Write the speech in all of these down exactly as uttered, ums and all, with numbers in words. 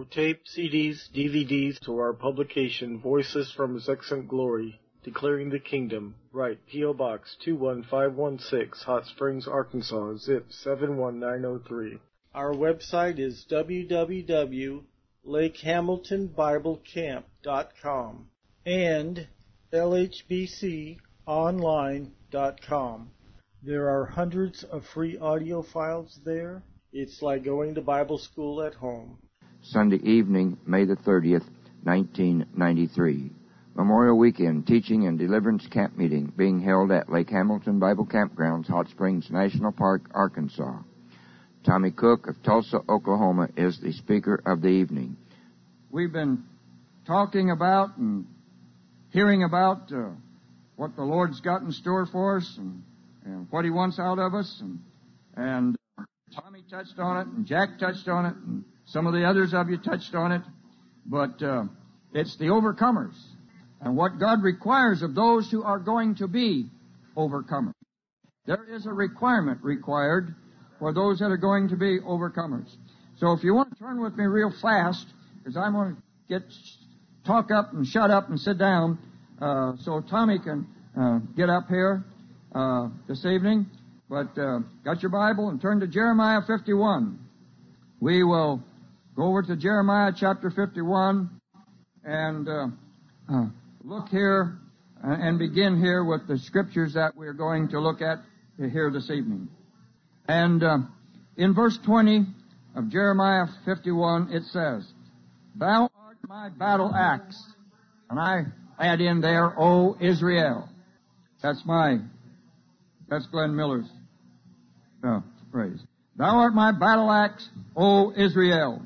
For tape, C Ds, D V Ds, to our publication, Voices from His Excellent Glory, Declaring the Kingdom, write P O. Box two one five one six, Hot Springs, Arkansas, zip seven one nine zero three. Our website is w w w dot lake hamilton bible camp dot com and l h b c online dot com. There are hundreds of free audio files there. It's like going to Bible school at home. Sunday evening, May the thirtieth, nineteen ninety-three. Memorial Weekend Teaching and Deliverance Camp Meeting being held at Lake Hamilton Bible Campgrounds, Hot Springs National Park, Arkansas. Tommy Cook of Tulsa, Oklahoma is the speaker of the evening. We've been talking about and hearing about uh, what the Lord's got in store for us and, and what He wants out of us. And, and Tommy touched on it, and Jack touched on it, and some of the others of you touched on it. But uh, it's the overcomers and what God requires of those who are going to be overcomers. There is a requirement required for those that are going to be overcomers. So if you want to turn with me real fast, because I'm going to get talk up and shut up and sit down, uh, so Tommy can uh, get up here uh, this evening. But uh, got your Bible and turn to Jeremiah fifty-one. We will go over to Jeremiah chapter fifty-one and uh, uh, look here and begin here with the scriptures that we're going to look at here this evening. And uh, in verse twenty of Jeremiah fifty-one, it says, "Thou art my battle axe," and I add in there, "O Israel." That's my, that's Glenn Miller's uh, phrase. "Thou art my battle axe, O Israel,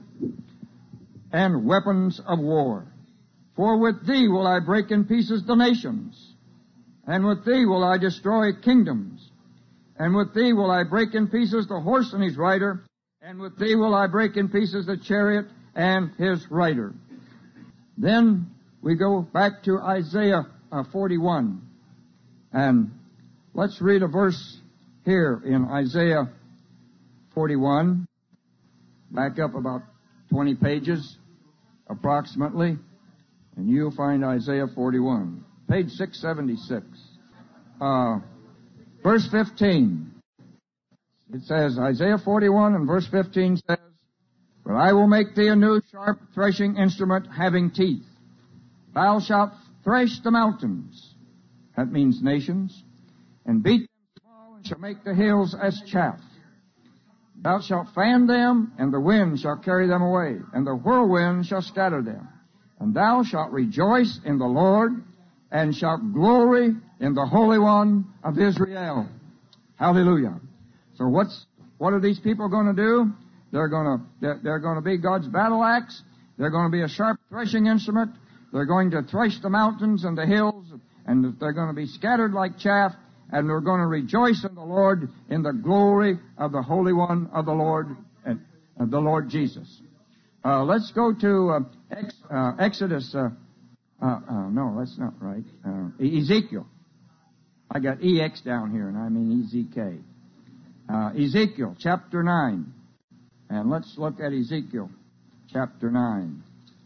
and weapons of war. For with thee will I break in pieces the nations, and with thee will I destroy kingdoms. And with thee will I break in pieces the horse and his rider, and with thee will I break in pieces the chariot and his rider." Then we go back to Isaiah uh, forty-one. And let's read a verse here in Isaiah forty-one. Back up about twenty pages, approximately, and you'll find Isaiah forty-one. Page six seventy-six. Uh... Verse fifteen, it says, Isaiah forty-one and verse fifteen says, "But I will make thee a new sharp threshing instrument having teeth. Thou shalt thresh the mountains," that means nations, "and beat them small, and shall make the hills as chaff. Thou shalt fan them, and the wind shall carry them away, and the whirlwind shall scatter them. And thou shalt rejoice in the Lord, and shalt glory in the Holy One of Israel." Hallelujah. So what's, what are these people going to do? They're going to, they're, they're going to be God's battle axe. They're going to be a sharp threshing instrument. They're going to thresh the mountains and the hills, and they're going to be scattered like chaff, and they're going to rejoice in the Lord in the glory of the Holy One of the Lord, and uh, the Lord Jesus. Uh, let's go to uh, ex, uh, Exodus. Uh, Uh, uh, no, that's not right. Uh, Ezekiel. I got E X down here, and I mean E Z K. Uh, Ezekiel, chapter nine. And let's look at Ezekiel, chapter nine.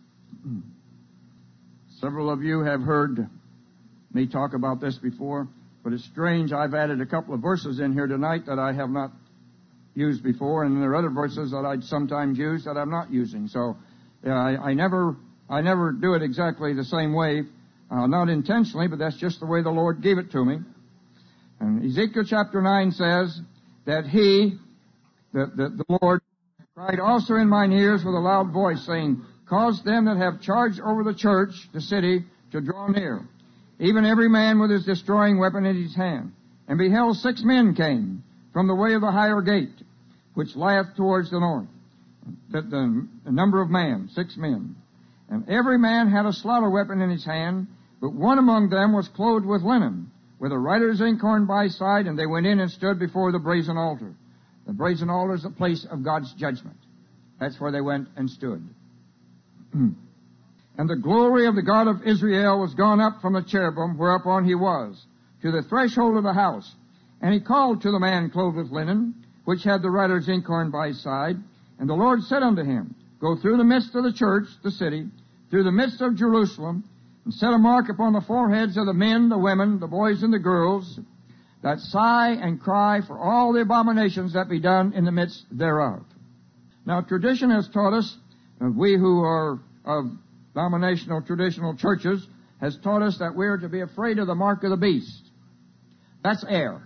Several of you have heard me talk about this before, but it's strange. I've added a couple of verses in here tonight that I have not used before, and there are other verses that I'd sometimes use that I'm not using. So uh, I, I never... I never do it exactly the same way, uh, not intentionally, but that's just the way the Lord gave it to me. And Ezekiel chapter nine says that he, that the, the Lord, cried also in mine ears with a loud voice, saying, "Cause them that have charge over the church, the city, to draw near, even every man with his destroying weapon in his hand. And beheld six men came from the way of the higher gate, which lieth towards the north." The, the, the number of man, six men. "And every man had a slaughter weapon in his hand, but one among them was clothed with linen, with a writer's inkhorn by his side, and they went in and stood before the brazen altar." The brazen altar is the place of God's judgment. That's where they went and stood. "And the glory of the God of Israel was gone up from the cherubim whereupon he was, to the threshold of the house. And he called to the man clothed with linen, which had the writer's inkhorn by his side. And the Lord said unto him, go through the midst of the church, the city, through the midst of Jerusalem, and set a mark upon the foreheads of the men, the women, the boys, and the girls, that sigh and cry for all the abominations that be done in the midst thereof. Now, tradition has taught us, and we who are of denominational traditional churches, has taught us that we are to be afraid of the mark of the beast. That's error.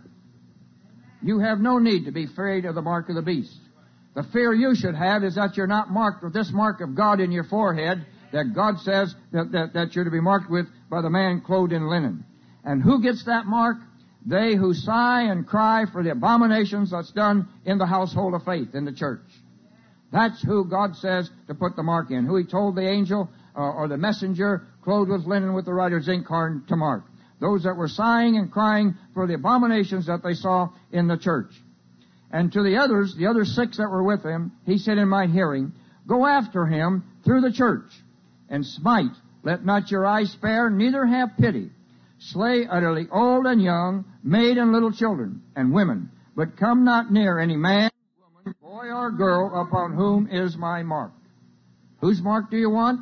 You have no need to be afraid of the mark of the beast. The fear you should have is that you're not marked with this mark of God in your forehead, that God says that, that, that you're to be marked with by the man clothed in linen. And who gets that mark? They who sigh and cry for the abominations that's done in the household of faith, in the church. That's who God says to put the mark in. Who He told the angel uh, or the messenger clothed with linen with the writer's inkhorn to mark. Those that were sighing and crying for the abominations that they saw in the church. And to the others, the other six that were with him, he said in my hearing, go after him through the church, and smite, let not your eye spare, neither have pity. Slay utterly old and young, maid and little children, and women, but come not near any man, woman, boy, or girl upon whom is my mark. Whose mark do you want?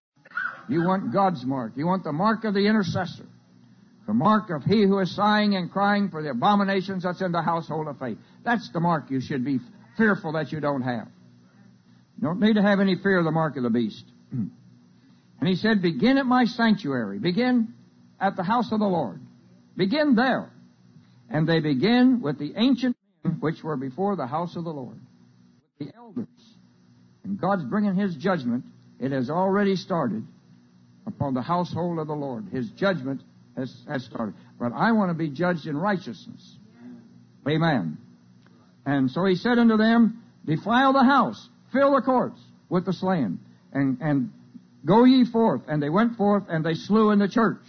You want God's mark. You want the mark of the intercessor. The mark of he who is sighing and crying for the abominations that's in the household of faith. That's the mark you should be fearful that you don't have. You don't need to have any fear of the mark of the beast. And he said, begin at my sanctuary. Begin at the house of the Lord. Begin there. And they begin with the ancient men which were before the house of the Lord. The elders. And God's bringing His judgment. It has already started upon the household of the Lord. His judgment has, has started. But I want to be judged in righteousness. Amen. And so he said unto them, defile the house, fill the courts with the slain, and, and go ye forth. And they went forth, and they slew in the church.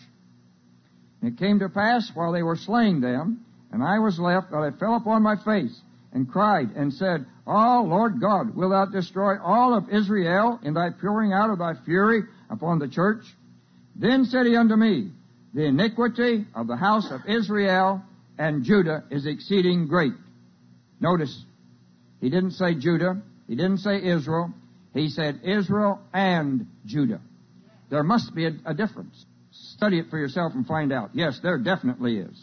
And it came to pass, while they were slaying them, and I was left, that I fell upon my face, and cried, and said, oh, Lord God, wilt thou destroy all of Israel in thy pouring out of thy fury upon the church? Then said he unto me, the iniquity of the house of Israel and Judah is exceeding great. Notice, he didn't say Judah, he didn't say Israel, he said Israel and Judah. There must be a, a difference. Study it for yourself and find out. Yes, there definitely is.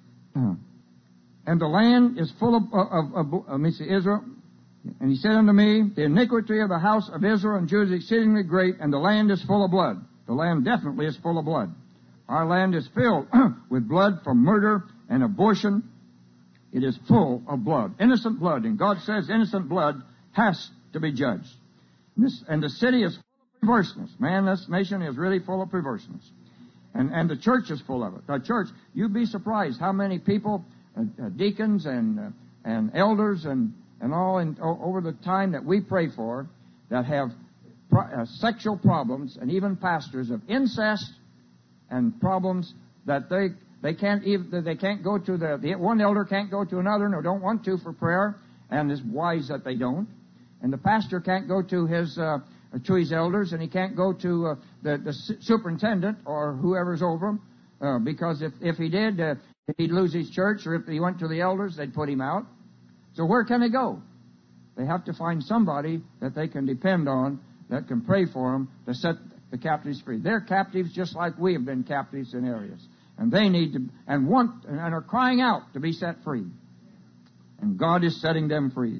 And the land is full of, of, of, of let me see, Israel. And he said unto me, the iniquity of the house of Israel and Judah is exceedingly great, and the land is full of blood. The land definitely is full of blood. Our land is filled with blood from murder and abortion. It is full of blood, innocent blood. And God says innocent blood has to be judged. And, this, and the city is full of perverseness. Man, this nation is really full of perverseness. And, and the church is full of it. The church, you'd be surprised how many people, uh, uh, deacons and uh, and elders and, and all in, o- over the time that we pray for, that have pro- uh, sexual problems, and even pastors of incest and problems that they they can't even they can't go to the, the one elder can't go to another, and don't want to for prayer, and is wise that they don't. And the pastor can't go to his uh, to his elders, and he can't go to uh, the, the superintendent or whoever's over him, uh, because if, if he did, uh, he'd lose his church, or if he went to the elders, they'd put him out. So where can they go? They have to find somebody that they can depend on, that can pray for them to set the captives free. They're captives just like we have been captives in areas. And they need to, and want, and are crying out to be set free. And God is setting them free.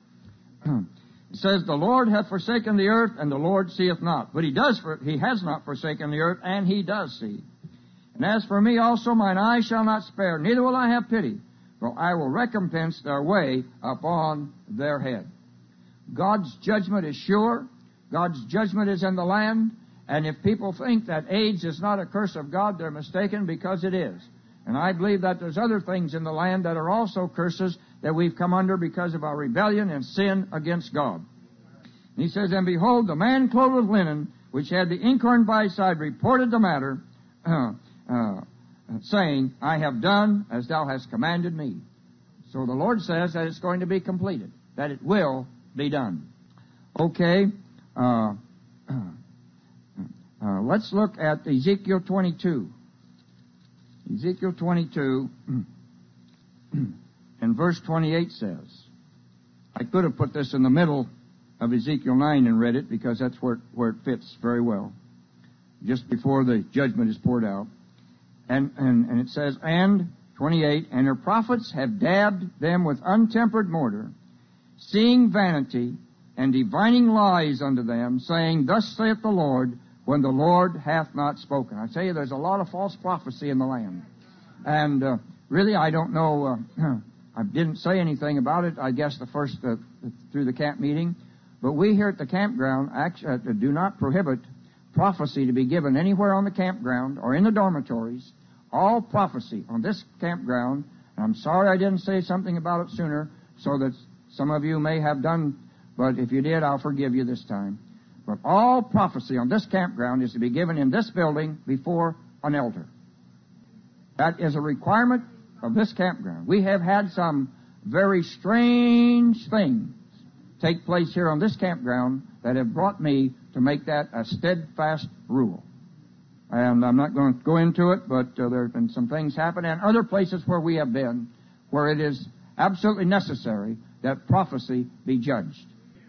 It says, the Lord hath forsaken the earth, and the Lord seeth not. But he does, for, he has not forsaken the earth, and he does see. And as for me also, mine eye shall not spare, neither will I have pity, for I will recompense their way upon their head. God's judgment is sure. God's judgment is in the land. And if people think that AIDS is not a curse of God, they're mistaken, because it is. And I believe that there's other things in the land that are also curses that we've come under because of our rebellion and sin against God. And he says, and behold, the man clothed with linen, which had the inkhorn by his side, reported the matter, uh, uh, saying, I have done as thou hast commanded me. So the Lord says that it's going to be completed, that it will be done. Okay, uh, uh, let's look at Ezekiel twenty-two. Ezekiel twenty-two, and verse twenty-eight says, I could have put this in the middle of Ezekiel nine and read it because that's where, where it fits very well. Just before the judgment is poured out. And, and, and it says, and, twenty-eight, and her prophets have dabbed them with untempered mortar, seeing vanity, and divining lies unto them, saying, Thus saith the Lord, when the Lord hath not spoken. I tell you, there's a lot of false prophecy in the land. And uh, really, I don't know, uh, I didn't say anything about it, I guess, the first, uh, through the camp meeting. But we here at the campground actually, uh, do not prohibit prophecy to be given anywhere on the campground or in the dormitories. All prophecy on this campground, and I'm sorry I didn't say something about it sooner, so that some of you may have done, but if you did, I'll forgive you this time. But all prophecy on this campground is to be given in this building before an elder. That is a requirement of this campground. We have had some very strange things take place here on this campground that have brought me to make that a steadfast rule. And I'm not going to go into it, but uh, there have been some things happen, and other places where we have been, where it is absolutely necessary that prophecy be judged.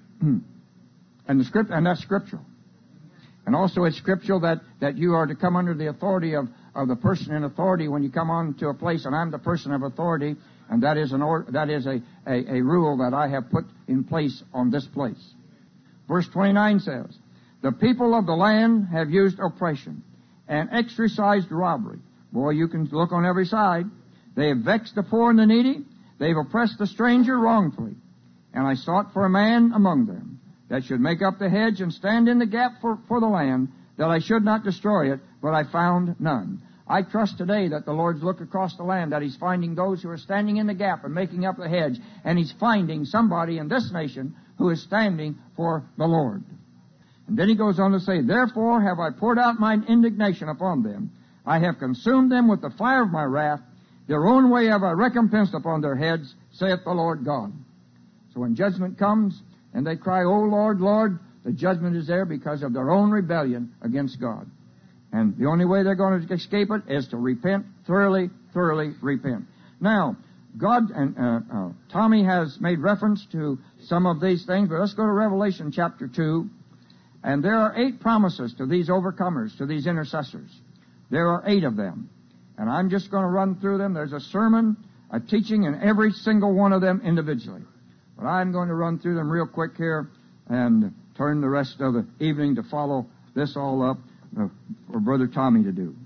And the script, and that's scriptural. And also it's scriptural that, that you are to come under the authority of, of the person in authority when you come on to a place, and I'm the person of authority, and that is an or, that is a, a, a rule that I have put in place on this place. Verse twenty-nine says, The people of the land have used oppression and exercised robbery. Boy, you can look on every side. They have vexed the poor and the needy. They've oppressed the stranger wrongfully. And I sought for a man among them that should make up the hedge and stand in the gap for, for the land, that I should not destroy it, but I found none. I trust today that the Lord's looked across the land, that He's finding those who are standing in the gap and making up the hedge, and He's finding somebody in this nation who is standing for the Lord. And then He goes on to say, Therefore have I poured out mine indignation upon them. I have consumed them with the fire of my wrath. Their own way have I recompensed upon their heads, saith the Lord God. So when judgment comes, and they cry, O Lord, Lord, the judgment is there because of their own rebellion against God. And the only way they're going to escape it is to repent, thoroughly, thoroughly repent. Now, God, and uh, uh, Tommy has made reference to some of these things, but let's go to Revelation chapter two. And there are eight promises to these overcomers, to these intercessors. There are eight of them. And I'm just going to run through them. There's a sermon, a teaching in every single one of them individually. But I'm going to run through them real quick here and turn the rest of the evening to follow this all up uh, for Brother Tommy to do.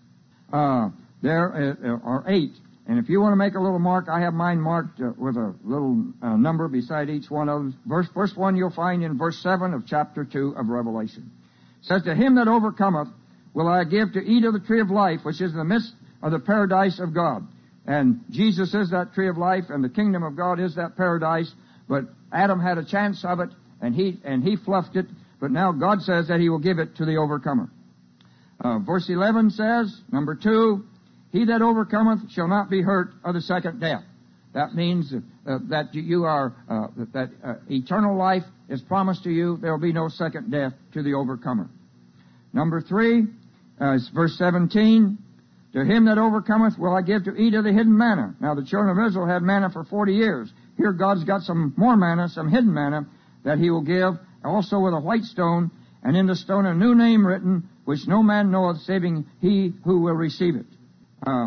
Uh, there are eight. And if you want to make a little mark, I have mine marked uh, with a little uh, number beside each one of them. Verse, first one you'll find in verse seven of chapter two of Revelation. It says, To him that overcometh will I give to eat of the tree of life, which is in the midst of the paradise of God. And Jesus is that tree of life, and the kingdom of God is that paradise. But Adam had a chance of it, and he and he fluffed it. But now God says that He will give it to the overcomer. Uh, verse eleven says, number two, He that overcometh shall not be hurt of the second death. That means uh, that you are uh, that uh, eternal life is promised to you. There will be no second death to the overcomer. Number three, uh, verse seventeen. To him that overcometh will I give to eat of the hidden manna. Now the children of Israel had manna for forty years. Here God's got some more manna, some hidden manna, that He will give, also with a white stone, and in the stone a new name written, which no man knoweth, saving he who will receive it. Uh,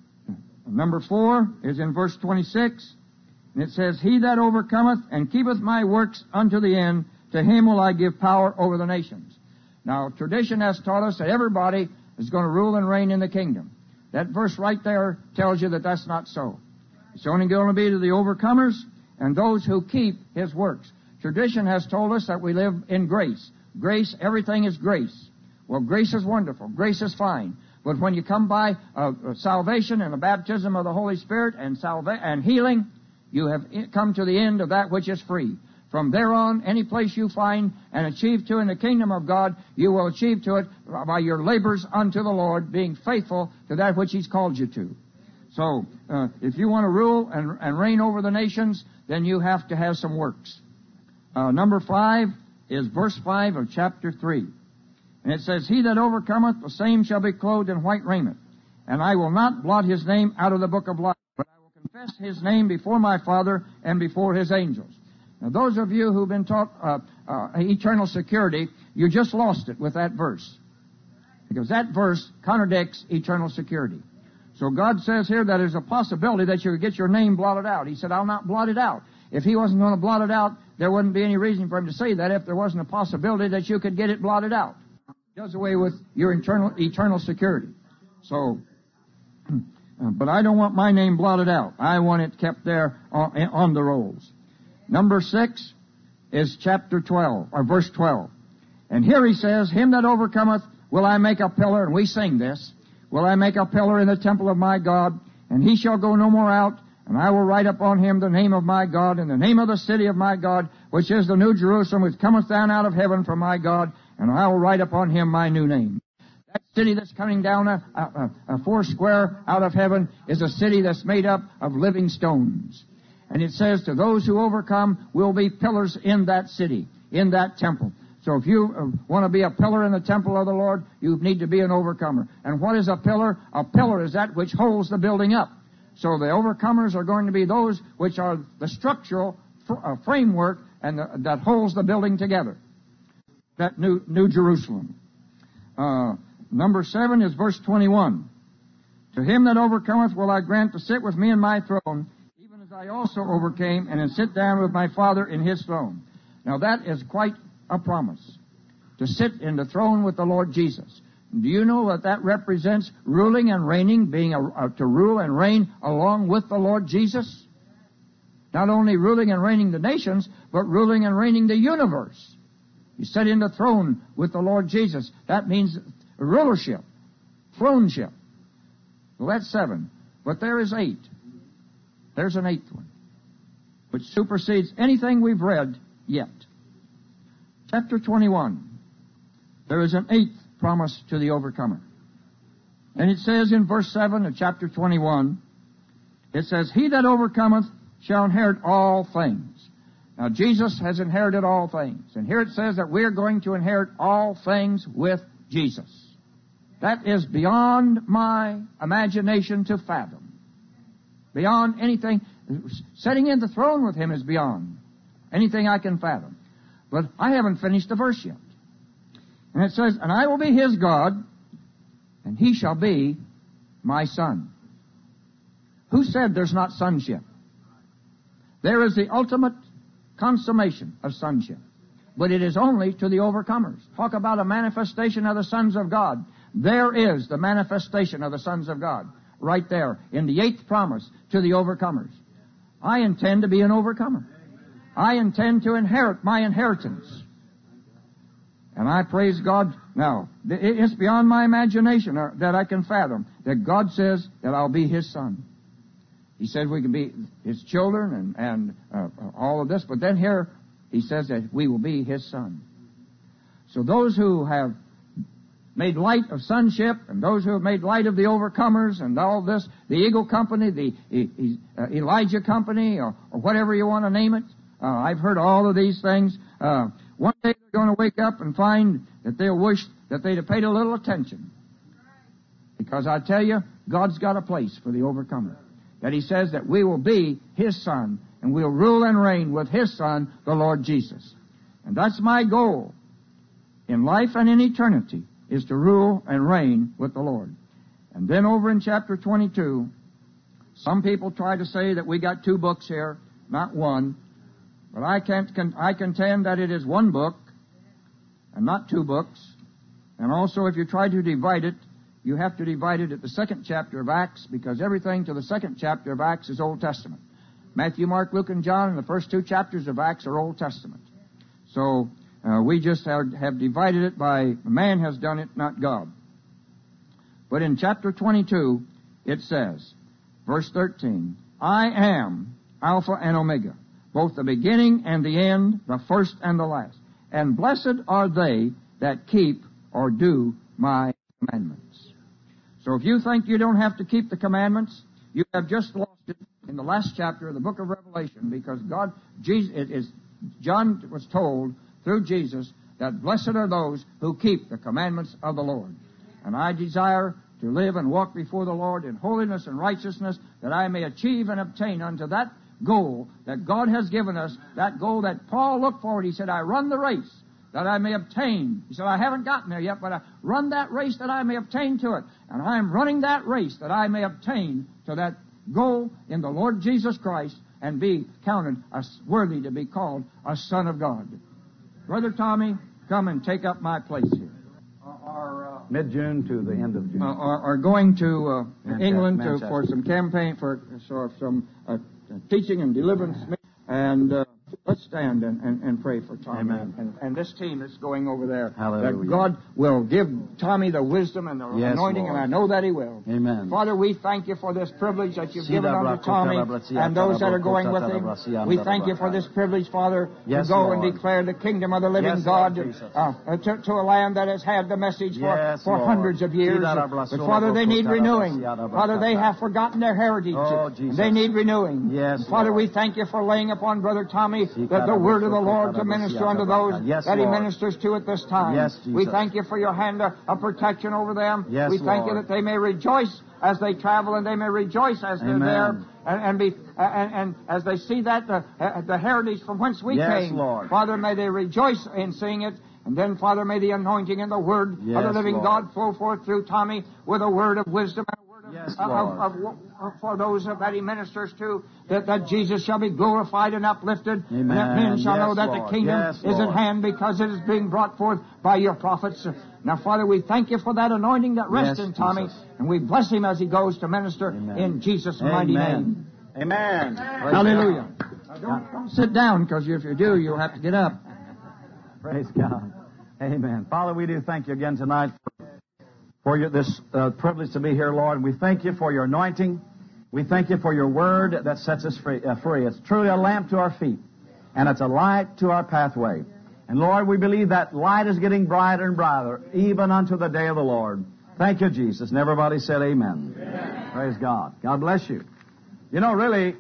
number four is in verse twenty-six, and it says, He that overcometh and keepeth my works unto the end, to him will I give power over the nations. Now, tradition has taught us that everybody is going to rule and reign in the kingdom. That verse right there tells you that that's not so. It's only going to be to the overcomers and those who keep His works. Tradition has told us that we live in grace. Grace, everything is grace. Well, grace is wonderful. Grace is fine. But when you come by uh, salvation and the baptism of the Holy Spirit and salva- and healing, you have come to the end of that which is free. From there on, any place you find and achieve to in the kingdom of God, you will achieve to it by your labors unto the Lord, being faithful to that which He's called you to. So, uh, if you want to rule and, and reign over the nations, then you have to have some works. Uh, number five is verse five of chapter three. And it says, He that overcometh, the same shall be clothed in white raiment. And I will not blot his name out of the book of life, but I will confess his name before my Father and before His angels. Now, those of you who've been taught uh, uh, eternal security, you just lost it with that verse. Because that verse contradicts eternal security. So God says here that there's a possibility that you could get your name blotted out. He said, I'll not blot it out. If He wasn't going to blot it out, there wouldn't be any reason for Him to say that if there wasn't a possibility that you could get it blotted out. It does away with your internal, eternal security. So, but I don't want my name blotted out. I want it kept there on, on the rolls. Number six is chapter twelve, or verse twelve. And here he says, Him that overcometh will I make a pillar, and we sing this, will I make a pillar in the temple of my God, and he shall go no more out, and I will write upon him the name of my God, and the name of the city of my God, which is the new Jerusalem, which cometh down out of heaven from my God, and I will write upon him my new name. That city that's coming down a, a, a four square out of heaven is a city that's made up of living stones. And it says, to those who overcome will be pillars in that city, in that temple. So if you uh, want to be a pillar in the temple of the Lord, you need to be an overcomer. And what is a pillar? A pillar is that which holds the building up. So the overcomers are going to be those which are the structural fr- uh, framework and the, that holds the building together. That new, new Jerusalem. Uh, number seven is verse twenty-one. To him that overcometh will I grant to sit with me in my throne, even as I also overcame, and to sit down with my Father in his throne. Now that is quite a promise. To sit in the throne with the Lord Jesus. Do you know that that represents ruling and reigning, being a, a, to rule and reign along with the Lord Jesus? Not only ruling and reigning the nations, but ruling and reigning the universe. You sit in the throne with the Lord Jesus. That means rulership, throneship. Well, that's seven. But there is eight. There's an eighth one, which supersedes anything we've read yet. Chapter twenty-one. There is an eighth promise to the overcomer. And it says in verse seven of chapter twenty-one, it says, He that overcometh shall inherit all things. Now, Jesus has inherited all things. And here it says that we're going to inherit all things with Jesus. That is beyond my imagination to fathom. Beyond anything. Sitting in the throne with Him is beyond anything I can fathom. But I haven't finished the verse yet. And it says, And I will be His God, and He shall be my Son. Who said there's not sonship? There is the ultimate consummation of sonship. But it is only to the overcomers. Talk about a manifestation of the sons of God. There is the manifestation of the sons of God. Right there, in the eighth promise to the overcomers. I intend to be an overcomer. I intend to inherit my inheritance. And I praise God. Now, it's beyond my imagination that I can fathom that God says that I'll be His son. He said we can be His children and, and uh, all of this. But then here He says that we will be His son. So those who have made light of sonship, and those who have made light of the overcomers and all this, the Eagle Company, the uh, Elijah Company, or, or whatever you want to name it, uh, I've heard all of these things. Uh, one day they're going to wake up and find that they'll wish that they'd have paid a little attention. Because I tell you, God's got a place for the overcomer. That He says that we will be His son, and we'll rule and reign with His Son, the Lord Jesus. And that's my goal in life and in eternity, is to rule and reign with the Lord. And then over in chapter twenty-two, some people try to say that we got two books here, not one. But I can't. Con- I contend that it is one book and not two books. And also, if you try to divide it, you have to divide it at the second chapter of Acts, because everything to the second chapter of Acts is Old Testament. Matthew, Mark, Luke, and John, and the first two chapters of Acts are Old Testament. So uh, we just have, have divided it by man has done it, not God. But in chapter twenty-two, it says, verse thirteen, I am Alpha and Omega, both the beginning and the end, the first and the last. And blessed are they that keep or do my commandments. So if you think you don't have to keep the commandments, you have just lost it in the last chapter of the book of Revelation, because God, Jesus, it is, John was told through Jesus that blessed are those who keep the commandments of the Lord. And I desire to live and walk before the Lord in holiness and righteousness, that I may achieve and obtain unto that goal that God has given us, that goal that Paul looked forward. He said, I run the race that I may obtain. He said, I haven't gotten there yet, but I run that race that I may obtain to it. And I am running that race that I may obtain to that goal in the Lord Jesus Christ and be counted as worthy to be called a son of God. Brother Tommy, come and take up my place here. Our, uh, Mid-June to the end of June. Uh, are, are going to uh, Manchester, England to, Manchester. for some campaign, for, for some uh, teaching and deliverance. And uh, let's stand and, and, and pray for Tommy. Amen. And, and this team that's going over there. Hallelujah. That God will give Tommy the wisdom and the Yes, anointing, Lord. and I know that He will. Amen. Father, we thank You for this privilege that You've Sida given unto brako Tommy tarabrasia and those that are going with tarabrasia him. tarabrasia We thank You for this privilege, Father, Yes, to go Lord. and declare the kingdom of the living Yes, God Lord Jesus. uh, uh, to, to a land that has had the message for, Yes, for Lord. hundreds of years. Sida But brako Father, they need renewing. tarabrasia Father, they have forgotten their heritage. Oh, Jesus. They need renewing. Yes, Father, Lord. we thank You for laying upon Brother Tommy the, the word of the Lord to minister unto those Yes, that He Lord. ministers to at this time. Yes, Jesus. We thank You for Your hand of, of protection over them. Yes, we thank You Lord. that they may rejoice as they travel, and they may rejoice as they're Amen. there, and, and be and, and as they see that the, uh, the heritage from whence we Yes, came. Lord. Father, may they rejoice in seeing it. And then, Father, may the anointing and the word of the Yes, living Lord. God flow forth through Tommy with a word of wisdom and a word of, Yes, of, Lord. of, of, of for those that he ministers to, that, that Jesus shall be glorified and uplifted, and that Amen. men shall Yes, know that Lord. the kingdom Yes, is at Lord. hand because it is being brought forth by Your prophets. Now, Father, we thank You for that anointing that rests Yes, in Tommy, Jesus. and we bless him as he goes to minister Amen. in Jesus' mighty name. Amen. Hallelujah. Now, don't, don't sit down, because if you do, you'll have to get up. Praise God. Amen. Father, we do thank You again tonight for, for your, this uh, privilege to be here, Lord. We thank You for Your anointing. We thank You for Your word that sets us free. Uh, free. It's truly a lamp to our feet, and it's a light to our pathway. And, Lord, we believe that light is getting brighter and brighter, even unto the day of the Lord. Thank You, Jesus. And everybody said amen. Amen. Praise God. God bless you. You know, really,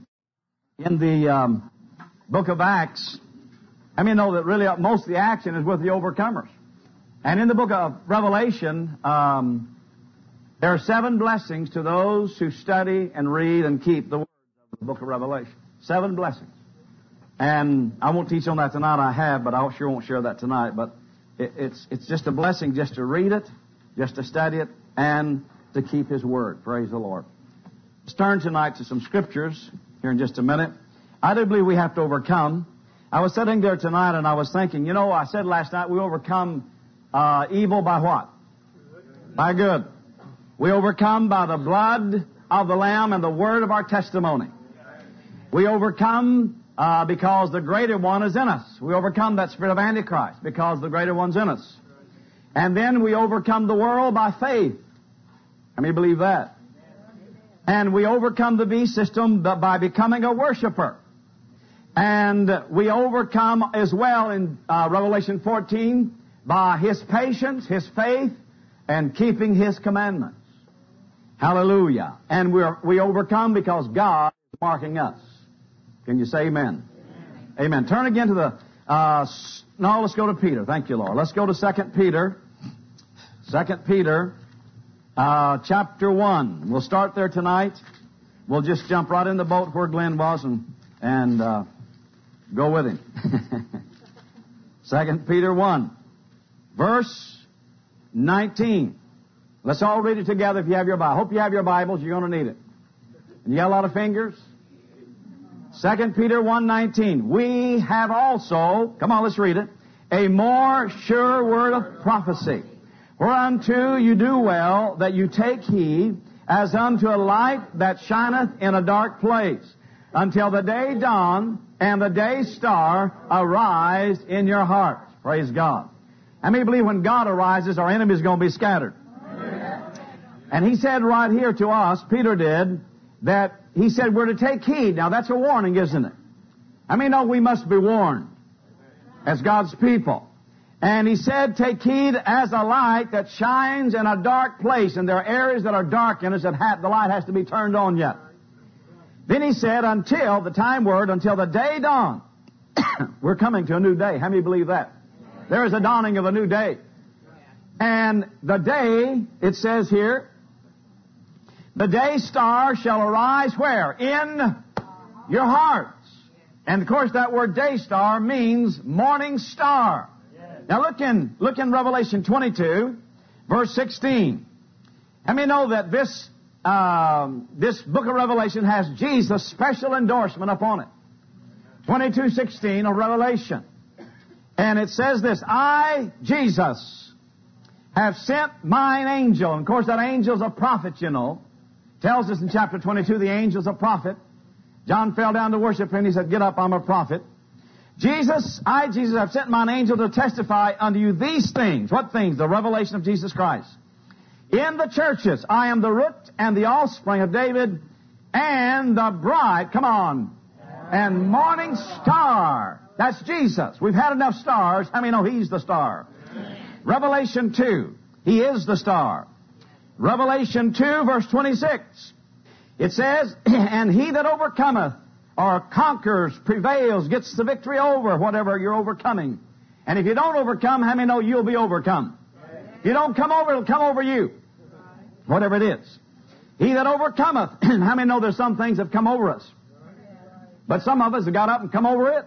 in the um, book of Acts, I mean, know that really most of the action is with the overcomers. And in the book of Revelation, um, there are seven blessings to those who study and read and keep the words of the book of Revelation. Seven blessings. And I won't teach on that tonight. I have, but I sure won't share that tonight. But it, it's it's just a blessing just to read it, just to study it, and to keep His word. Praise the Lord. Let's turn tonight to some scriptures here in just a minute. I do believe we have to overcome. I was sitting there tonight and I was thinking, you know, I said last night we overcome uh, evil by what? By good. We overcome by the blood of the Lamb and the word of our testimony. We overcome uh, because the greater one is in us. We overcome that spirit of Antichrist because the greater one's in us. And then we overcome the world by faith. How many believe that? And we overcome the beast system by becoming a worshiper. And we overcome as well in uh, Revelation fourteen by His patience, His faith, and keeping His commandments. Hallelujah. And we we overcome because God is marking us. Can you say amen? Amen. Amen. Turn again to the... Uh, no, let's go to Peter. Thank you, Lord. Let's go to Second Peter. Second Peter, uh, chapter one. We'll start there tonight. We'll just jump right in the boat where Glenn was and... and uh, go with him. Second Peter one, verse nineteen. Let's all read it together if you have your Bible. Hope you have your Bibles. You're going to need it. And you got a lot of fingers? Second Peter one nineteen. We have also, come on, let's read it, a more sure word of prophecy, whereunto you do well that you take heed, as unto a light that shineth in a dark place, until the day dawn and the day star arise in your hearts. Praise God. How many believe when God arises, our enemies are going to be scattered? Amen. And He said right here to us, Peter did, that He said we're to take heed. Now that's a warning, isn't it? I mean, no, we must be warned as God's people. And He said, take heed as a light that shines in a dark place. And there are areas that are dark in us that have, the light has to be turned on yet. Then He said, until, the time word, until the day dawn. We're coming to a new day. How many believe that? There is a dawning of a new day. And the day, it says here, the day star shall arise where? In your hearts. And of course that word day star means morning star. Now look in, look in Revelation twenty-two, verse sixteen. How many know that this, um, this book of Revelation has Jesus' special endorsement upon it? twenty-two sixteen of Revelation. And it says this, I, Jesus, have sent mine angel. And of course that angel's a prophet, you know. Tells us in chapter twenty-two the angel's a prophet. John fell down to worship him. He said, get up, I'm a prophet. Jesus, I, Jesus, have sent mine angel to testify unto you these things. What things? The revelation of Jesus Christ. In the churches, I am the root and the offspring of David and the bride. Come on. And morning star. That's Jesus. We've had enough stars. How many know He's the star? Revelation two. He is the star. Revelation two, verse twenty-six. It says, and he that overcometh or conquers, prevails, gets the victory over whatever you're overcoming. And if you don't overcome, how many know you'll be overcome? If you don't come over, it'll come over you. Whatever it is. He that overcometh. How many know there's some things that have come over us? But some of us have got up and come over it.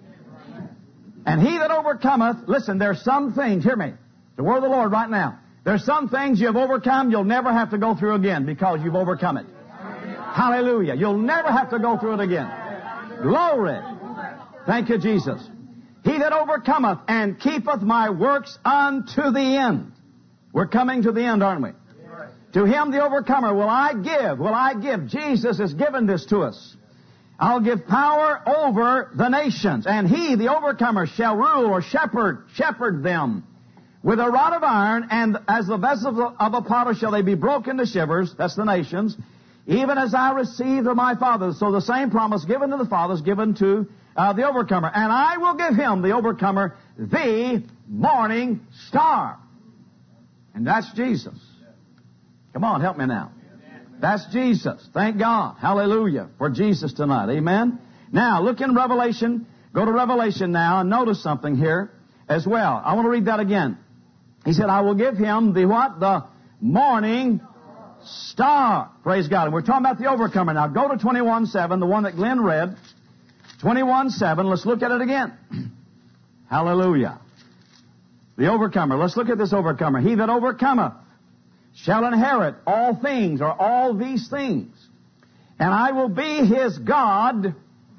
And he that overcometh, listen, there's some things, hear me, the word of the Lord right now. There's some things you've overcome you'll never have to go through again because you've overcome it. Hallelujah. You'll never have to go through it again. Glory. Thank you, Jesus. He that overcometh and keepeth my works unto the end. We're coming to the end, aren't we? To him the overcomer will I give, will I give. Jesus has given this to us. I'll give power over the nations, and he, the overcomer, shall rule or shepherd, shepherd them with a rod of iron, and as the vessels of a potter shall they be broken to shivers. That's the nations. Even as I received of my Father. So the same promise given to the fathers, given to uh, the overcomer. And I will give him, the overcomer, the morning star. And that's Jesus. Come on, help me now. That's Jesus. Thank God. Hallelujah for Jesus tonight. Amen. Now, look in Revelation. Go to Revelation now and notice something here as well. I want to read that again. He said, I will give him the what? The morning star. Praise God. And we're talking about the overcomer. Now, go to twenty-one seven, the one that Glenn read. twenty-one seven. Let's look at it again. Hallelujah. The overcomer. Let's look at this overcomer. He that overcometh shall inherit all things, or all these things. And I will be his God,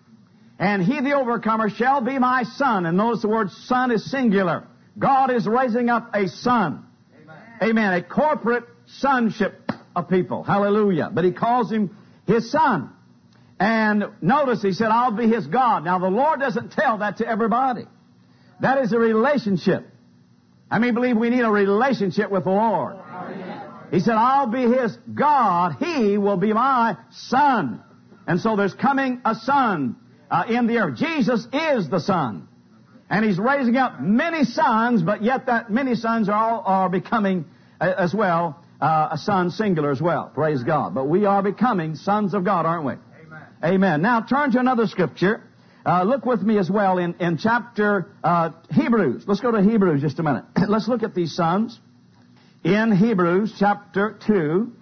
and he, the overcomer, shall be my son. And notice the word son is singular. God is raising up a son. Amen. Amen. A corporate sonship of people. Hallelujah. But he calls him his son. And notice he said, I'll be his God. Now the Lord doesn't tell that to everybody. That is a relationship. How many believe we need a relationship with the Lord? He said, I'll be his God. He will be my son. And so there's coming a son uh, in the earth. Jesus is the son. And he's raising up many sons, but yet that many sons are all are becoming uh, as well uh, a son singular as well. Praise God. But we are becoming sons of God, aren't we? Amen. Amen. Now turn to another scripture. Uh, look with me as well in, in chapter uh, Hebrews. Let's go to Hebrews just a minute. Let's look at these sons. In Hebrews chapter two,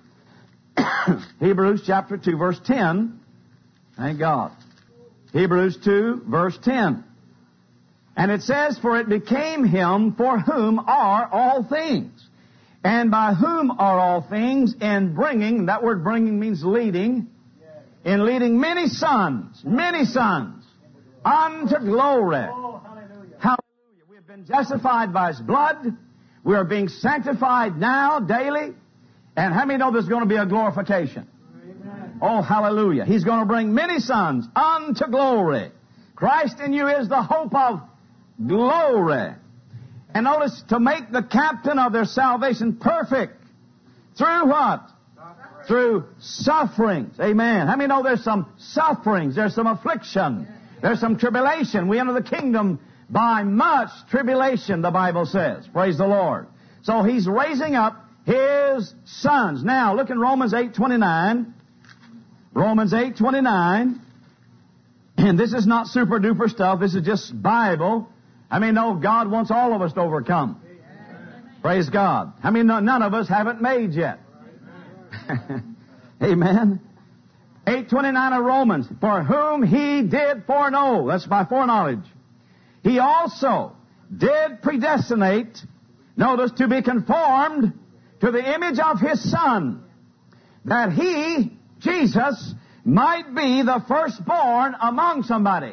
Hebrews chapter two, verse ten. Thank God. Hebrews two, verse ten. And it says, for it became him for whom are all things, and by whom are all things, in bringing, that word bringing means leading, in leading many sons, many sons, unto glory. Hallelujah. We have been justified by his blood. We are being sanctified now, daily. And how many know there's going to be a glorification? Amen. Oh, hallelujah. He's going to bring many sons unto glory. Christ in you is the hope of glory. And notice, to make the captain of their salvation perfect. Through what? Suffering. Through sufferings. Amen. How many know there's some sufferings? There's some affliction. There's some tribulation. We enter the kingdom by much tribulation, the Bible says. Praise the Lord. So he's raising up his sons. Now, look in Romans eight twenty-nine. Romans eight twenty-nine. And this is not super duper stuff. This is just Bible. I mean, no, God wants all of us to overcome. Amen. Praise God. I mean, none of us haven't made yet. Amen. Amen. eight twenty-nine of Romans, for whom he did foreknow, that's by foreknowledge, he also did predestinate, notice, to be conformed to the image of his Son, that he, Jesus, might be the firstborn among somebody.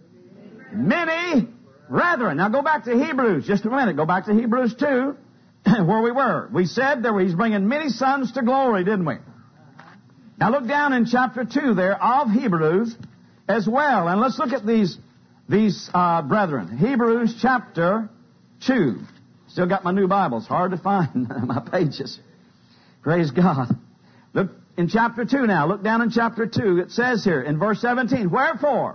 Many brethren. Now go back to Hebrews just a minute. Go back to Hebrews two, where we were. We said that he's bringing many sons to glory, didn't we? Now look down in chapter two there of Hebrews as well. And let's look at these, these uh, brethren. Hebrews chapter two. Still got my new Bible. It's hard to find my pages. Praise God. Look in chapter two now. Look down in chapter two. It says here in verse seventeen, wherefore,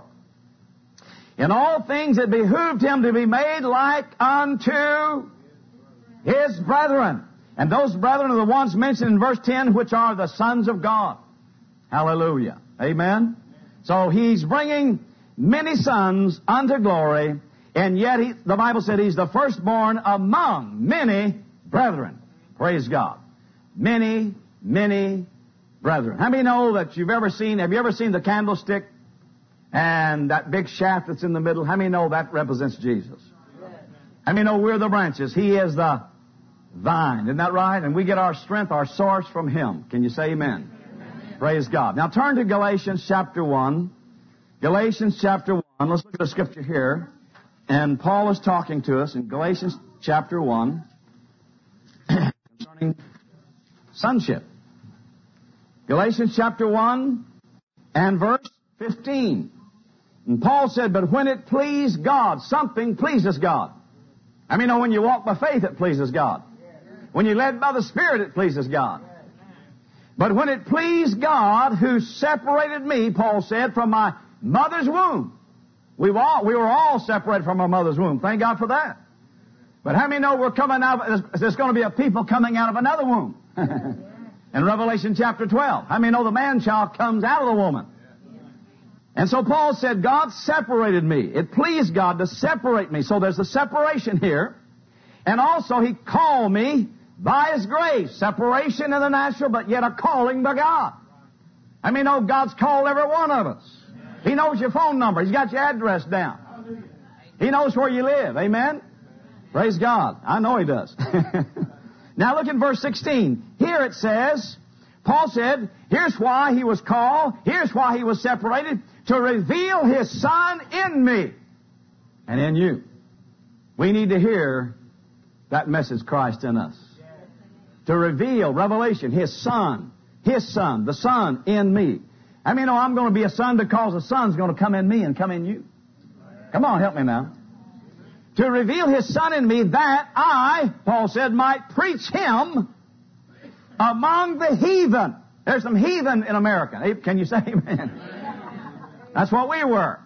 in all things it behooved him to be made like unto his brethren. And those brethren are the ones mentioned in verse ten, which are the sons of God. Hallelujah. Amen. So he's bringing many sons unto glory, and yet he, the Bible said he's the firstborn among many brethren. Praise God. Many, many brethren. How many know that you've ever seen, have you ever seen the candlestick and that big shaft that's in the middle? How many know that represents Jesus? How many know we're the branches? He is the vine. Isn't that right? And we get our strength, our source from Him. Can you say amen? Amen. Praise God. Now turn to Galatians chapter one. Galatians chapter one. Let's look at the scripture here. And Paul is talking to us in Galatians chapter one concerning sonship. Galatians chapter one and verse fifteen. And Paul said, but when it pleased God, something pleases God. I mean, when you walk by faith, it pleases God. When you're led by the Spirit, it pleases God. But when it pleased God, who separated me, Paul said, from my mother's womb. We've all, we were all separated from our mother's womb. Thank God for that. But how many know we're coming out, there's, there's going to be a people coming out of another womb? In Revelation chapter twelve. How many know the man-child comes out of the woman? And so Paul said, God separated me. It pleased God to separate me. So there's a separation here. And also He called me by His grace. Separation in the natural, but yet a calling by God. I mean, oh, God's called every one of us. He knows your phone number. He's got your address down. He knows where you live. Amen? Praise God. I know He does. Now look in verse sixteen. Here it says, Paul said, here's why He was called. Here's why He was separated. To reveal His Son in me and in you. We need to hear that message, Christ in us. To reveal, revelation, His Son, His Son, the Son in me. I mean, oh, I'm going to be a son because the Son's going to come in me and come in you. Come on, help me now. To reveal His Son in me that I, Paul said, might preach Him among the heathen. There's some heathen in America. Can you say amen? That's what we were.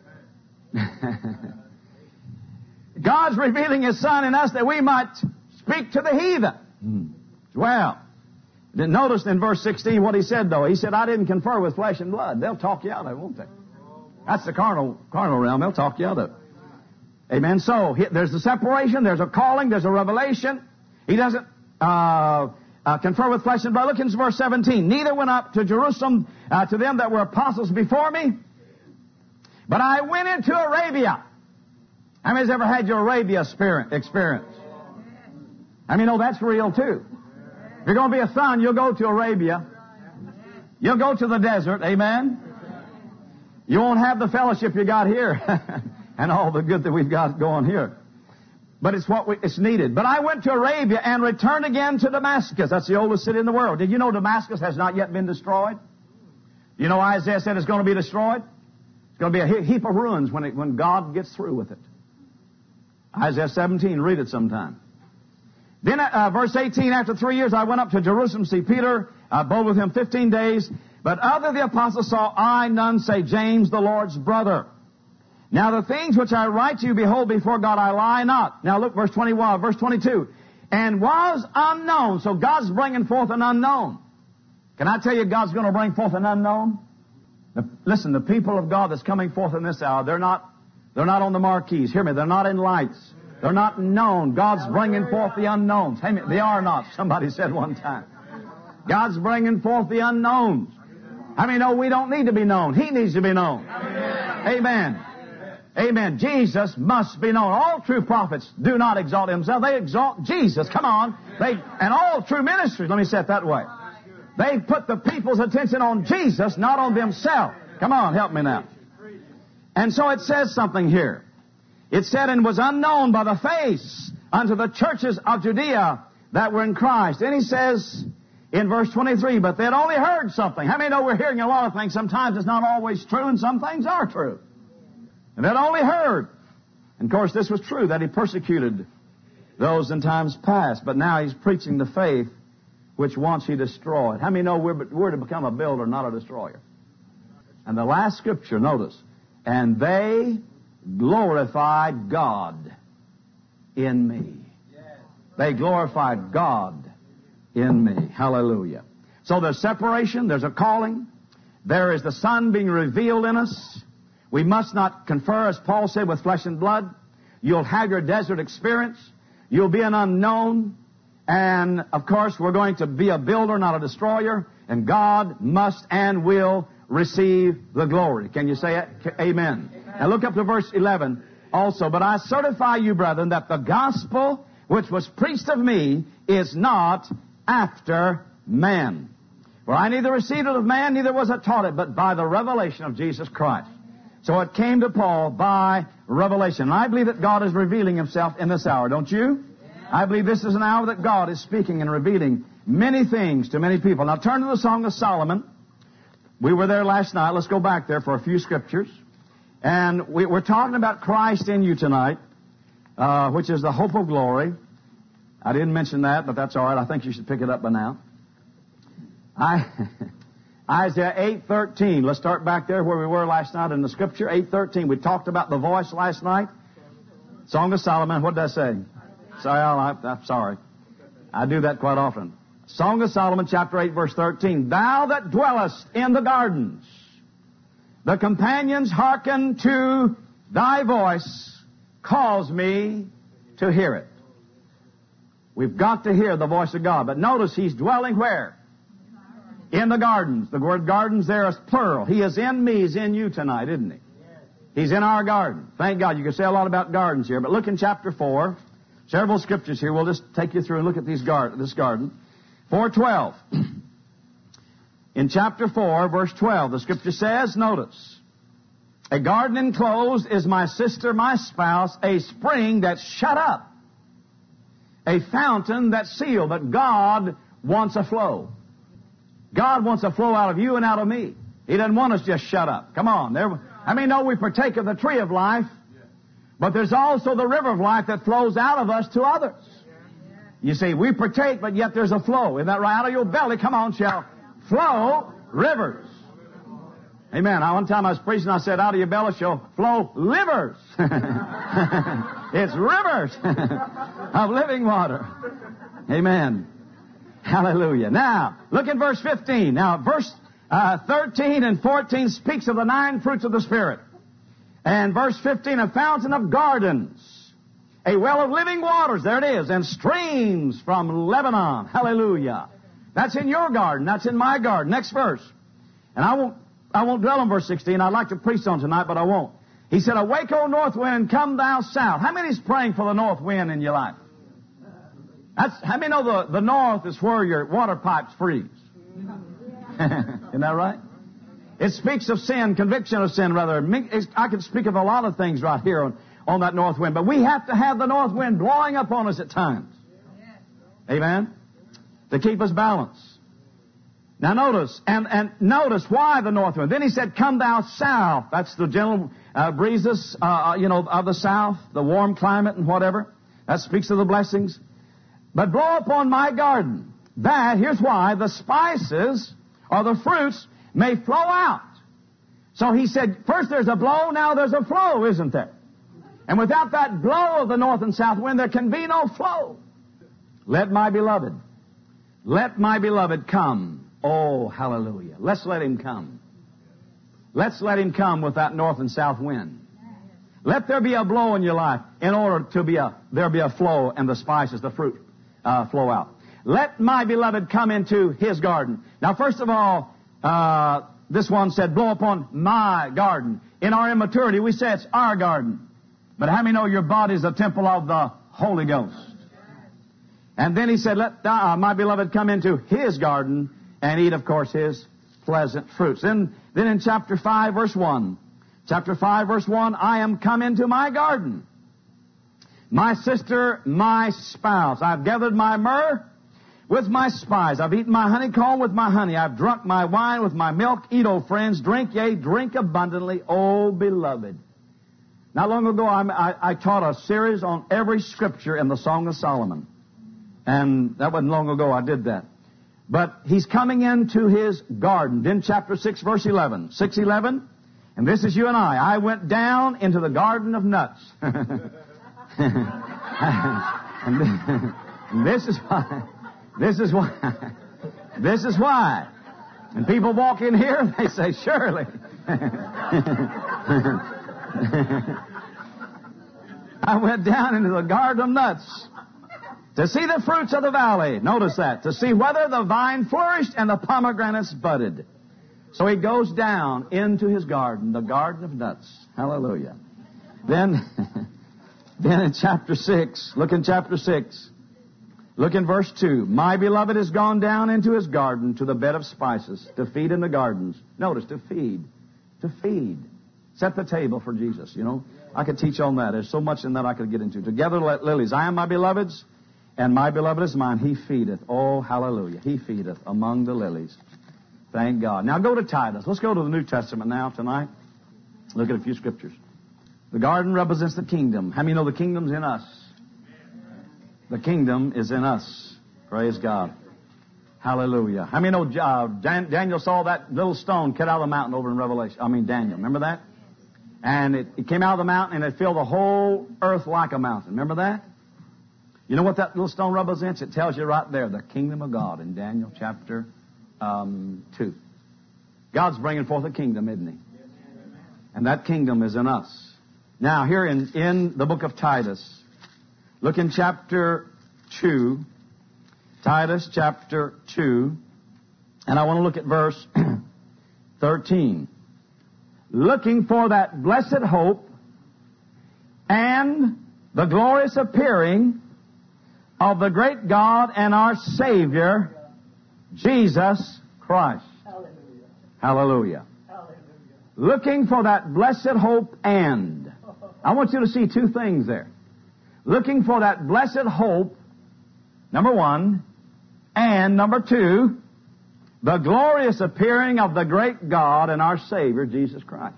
God's revealing His Son in us that we might speak to the heathen. Well, then notice in verse sixteen what He said, though. He said, I didn't confer with flesh and blood. They'll talk you out of it, won't they? That's the carnal, carnal realm. They'll talk you out of it. Amen. So, there's a separation, there's a calling, there's a revelation. He doesn't uh, uh, confer with flesh and blood. Look in verse seventeen. Neither went up to Jerusalem uh, to them that were apostles before me, but I went into Arabia. How many's ever had your Arabia experience? I mean, oh, that's real too. If you're going to be a son, you'll go to Arabia. You'll go to the desert. Amen. You won't have the fellowship you got here and all the good that we've got going here. But it's what we, it's needed. But I went to Arabia and returned again to Damascus. That's the oldest city in the world. Did you know Damascus has not yet been destroyed? You know Isaiah said it's going to be destroyed? It's going to be a heap of ruins when, it, when God gets through with it. Isaiah seventeen, read it sometime. Then uh, verse eighteen, after three years I went up to Jerusalem to see Peter, I abode with him fifteen days. But other the apostles saw I none say James the Lord's brother. Now the things which I write to you, behold, before God I lie not. Now look, verse twenty-one, verse twenty-two. And was unknown. So God's bringing forth an unknown. Can I tell you God's going to bring forth an unknown? The, listen, the people of God that's coming forth in this hour, they're not, they're not on the marquees. Hear me, they're not in lights. They're not known. God's bringing forth the unknowns. They are not, somebody said one time. God's bringing forth the unknowns. I mean, no, we don't need to be known. He needs to be known. Amen. Amen. Amen. Jesus must be known. All true prophets do not exalt themselves. They exalt Jesus. Come on. They, and all true ministries, let me say it that way. They put the people's attention on Jesus, not on themselves. Come on, help me now. And so it says something here. It said, and was unknown by the face unto the churches of Judea that were in Christ. Then he says in verse twenty-three, but they'd only heard something. How many know we're hearing a lot of things? Sometimes it's not always true, and some things are true. And they'd only heard. And of course, this was true, that he persecuted those in times past. But now he's preaching the faith which once he destroyed. How many know we're, we're to become a builder, not a destroyer? And the last scripture, notice, and they glorified God in me. They glorified God in me. Hallelujah. So there's separation, there's a calling, there is the Son being revealed in us. We must not confer, as Paul said, with flesh and blood. You'll have your desert experience. You'll be an unknown. And, of course, we're going to be a builder, not a destroyer. And God must and will receive the glory. Can you say it? Amen. Amen. Now look up to verse eleven also. But I certify you, brethren, that the gospel which was preached of me is not after man. For I neither received it of man, neither was I taught it, but by the revelation of Jesus Christ. So it came to Paul by revelation. And I believe that God is revealing Himself in this hour, don't you? I believe this is an hour that God is speaking and revealing many things to many people. Now turn to the Song of Solomon. We were there last night. Let's go back there for a few scriptures. And we, we're talking about Christ in you tonight, uh, which is the hope of glory. I didn't mention that, but that's all right. I think you should pick it up by now. I... Isaiah eight thirteen. Let's start back there where we were last night in the scripture. eight thirteen. We talked about the voice last night. Song of Solomon. What did I say? Sorry, I'm sorry. I do that quite often. Song of Solomon, chapter eight, verse thirteen. Thou that dwellest in the gardens, the companions hearken to thy voice, cause me to hear it. We've got to hear the voice of God. But notice He's dwelling where? In the gardens. The word gardens there is plural. He is in me, He's in you tonight, isn't He? He's in our garden. Thank God. You can say a lot about gardens here. But look in chapter four. Several scriptures here. We'll just take you through and look at these gar- this garden. four twelve. In chapter four, verse twelve, the scripture says, notice, a garden enclosed is my sister, my spouse, a spring that's shut up, a fountain that's sealed. But God wants a flow. God wants a flow out of you and out of me. He doesn't want us just shut up. Come on. There, I mean, no, we partake of the tree of life, but there's also the river of life that flows out of us to others. You see, we partake, but yet there's a flow. Isn't that right? Out of your belly, come on, shall flow rivers. Amen. Now, one time I was preaching, I said, out of your belly shall flow livers. It's rivers of living water. Amen. Hallelujah. Now, look at verse fifteen. Now, verse uh, thirteen and fourteen speaks of the nine fruits of the Spirit. And verse fifteen, a fountain of gardens, a well of living waters. There it is. And streams from Lebanon. Hallelujah. That's in your garden. That's in my garden. Next verse. And I won't, I won't dwell on verse sixteen. I'd like to preach on tonight, but I won't. He said, awake, O north wind, and come thou south. How many is praying for the north wind in your life? That's, how many know the, the north is where your water pipes freeze? Isn't that right? It speaks of sin, conviction of sin, rather. I could speak of a lot of things right here on, on that north wind. But we have to have the north wind blowing up on us at times. Amen? To keep us balanced. Now notice, and, and notice why the north wind. Then he said, come thou south. That's the gentle uh, breezes, uh, you know, of the south, the warm climate and whatever. That speaks of the blessings. But blow upon my garden, that, here's why, the spices or the fruits may flow out. So he said, first there's a blow, now there's a flow, isn't there? And without that blow of the north and south wind, there can be no flow. Let my beloved, let my beloved come. Oh, hallelujah. Let's let Him come. Let's let Him come with that north and south wind. Let there be a blow in your life in order to be a, there be a flow and the spices, the fruit, uh, flow out. Let my beloved come into His garden. Now, first of all, uh, this one said, blow upon my garden. In our immaturity, we say it's our garden. But how many know your body is a temple of the Holy Ghost? And then he said, let uh, my beloved come into his garden and eat, of course, his pleasant fruits. Then, then in chapter five, verse one, chapter five, verse one, I am come into my garden. My sister, my spouse. I've gathered my myrrh with my spice. I've eaten my honeycomb with my honey. I've drunk my wine with my milk. Eat, O friends, drink, yea, drink abundantly, O beloved. Not long ago, I, I, I taught a series on every scripture in the Song of Solomon. And that wasn't long ago I did that. But he's coming into his garden. Then chapter six, verse eleven. six eleven. And this is you and I. I went down into the garden of nuts. and, this is why. This is why. This is why. And people walk in here and they say, surely. I went down into the garden of nuts to see the fruits of the valley. Notice that. To see whether the vine flourished and the pomegranates budded. So he goes down into his garden, the garden of nuts. Hallelujah. Then, then in chapter six, look in chapter six. Look in verse two. My beloved has gone down into his garden to the bed of spices to feed in the gardens. Notice, to feed. To feed. Set the table for Jesus, you know. I could teach on that. There's so much in that I could get into. Together lilies. I am my beloved's, and my beloved is mine. He feedeth. Oh, hallelujah. He feedeth among the lilies. Thank God. Now go to Titus. Let's go to the New Testament now tonight. Look at a few scriptures. The garden represents the kingdom. How many know the kingdom's in us? The kingdom is in us. Praise God. Hallelujah. How many know uh, Dan- Daniel saw that little stone cut out of the mountain over in Revelation? I mean, Daniel. Remember that? And it, it came out of the mountain and it filled the whole earth like a mountain. Remember that? You know what that little stone represents? It tells you right there, the kingdom of God in Daniel chapter um, two. God's bringing forth a kingdom, isn't he? And that kingdom is in us. Now, here in, in the book of Titus, look in chapter two, Titus chapter two, and I want to look at verse thirteen. Looking for that blessed hope and the glorious appearing of the great God and our Savior, Jesus Christ. Hallelujah. Hallelujah. Hallelujah. Looking for that blessed hope and. I want you to see two things there. Looking for that blessed hope, number one, and number two, the glorious appearing of the great God and our Savior, Jesus Christ.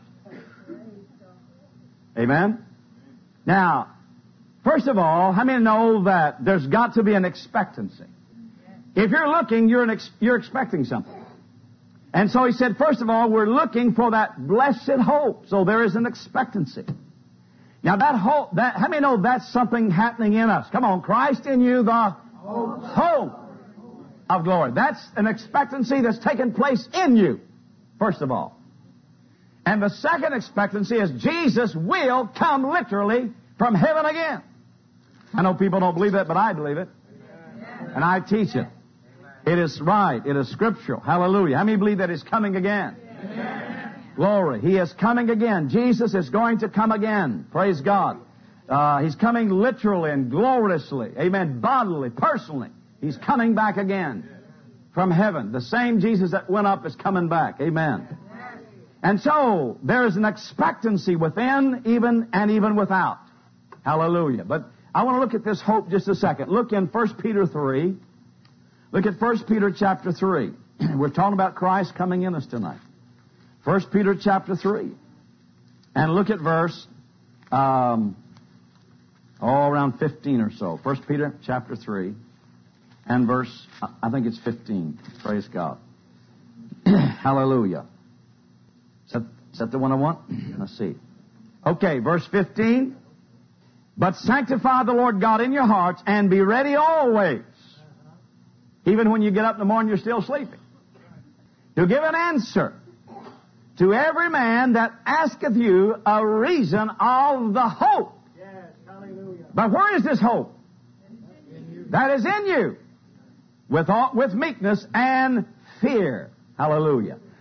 Amen? Now, first of all, how many know that there's got to be an expectancy? If you're looking, you're, an ex- you're expecting something. And so he said, first of all, we're looking for that blessed hope. So there is an expectancy. Now that hope, that, how many know that's something happening in us? Come on, Christ in you, the hope, hope of glory. That's an expectancy that's taken place in you, first of all. And the second expectancy is Jesus will come literally from heaven again. I know people don't believe that, but I believe it. And I teach it. It is right. It is scriptural. Hallelujah. How many believe that He's coming again? Amen. Glory. He is coming again. Jesus is going to come again. Praise God. Uh, he's coming literally and gloriously. Amen. Bodily, personally. He's coming back again from heaven. The same Jesus that went up is coming back. Amen. And so there is an expectancy within, even and even without. Hallelujah. But I want to look at this hope just a second. Look in First Peter three. Look at First Peter chapter three. We're talking about Christ coming in us tonight. First Peter chapter three. And look at verse, um, oh, around fifteen or so. First Peter chapter three. And verse, I think it's fifteen. Praise God. Hallelujah. Is that, is that the one I want? Let's see. Okay, verse fifteen. But sanctify the Lord God in your hearts and be ready always. Even when you get up in the morning, you're still sleeping. To give an answer to every man that asketh you a reason of the hope. Yes, hallelujah. But where is this hope? That is in you. With all, with meekness and fear. Hallelujah.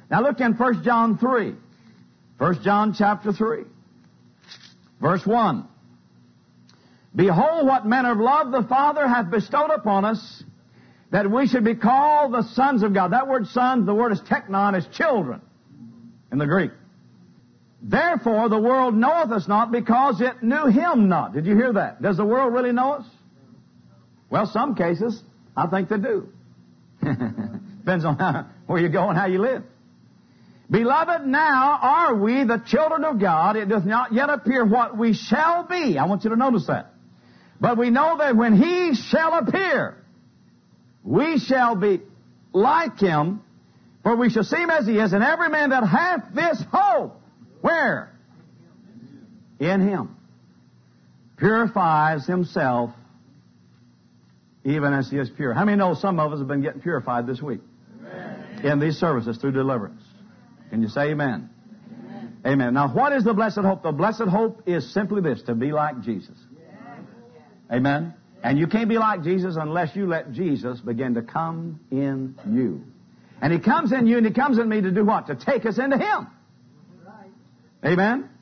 Now look in First John three. First John chapter three. Verse one. Behold, what manner of love the Father hath bestowed upon us, that we should be called the sons of God. That word sons, the word is teknon, is children in the Greek. Therefore the world knoweth us not, because it knew Him not. Did you hear that? Does the world really know us? Well, some cases, I think they do. Depends on how, where you go and how you live. Beloved, now are we the children of God. It doth not yet appear what we shall be. I want you to notice that. But we know that when He shall appear, we shall be like Him, for we shall see Him as He is. And every man that hath this hope, where? In Him, purifies himself even as He is pure. How many know some of us have been getting purified this week? Amen. In these services through deliverance? Can you say amen? Amen? Amen. Now, what is the blessed hope? The blessed hope is simply this, to be like Jesus. Yes. Amen? And you can't be like Jesus unless you let Jesus begin to come in you. And He comes in you and He comes in me to do what? To take us into Him. Amen?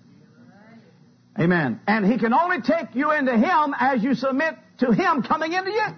Amen. And He can only take you into Him as you submit to Him coming into you.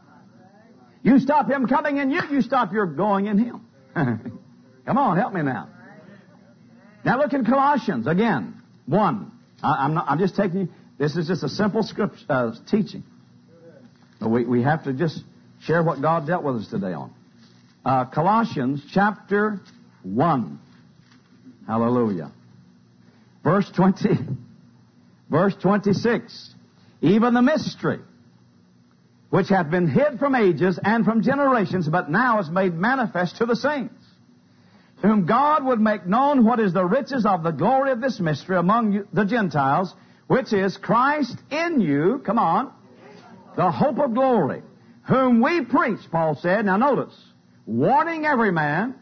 You stop Him coming in you, you stop your going in Him. Come on, help me now. Now look in Colossians again, one. I, I'm, not, I'm just taking you, this is just a simple script, uh, teaching. But we, we have to just share what God dealt with us today on. Uh, Colossians chapter one. Hallelujah. Verse twenty, verse twenty-six. Even the mystery, which hath been hid from ages and from generations, but now is made manifest to the saints, whom God would make known what is the riches of the glory of this mystery among you, the Gentiles, which is Christ in you, come on, the hope of glory, whom we preach, Paul said, now notice, warning every man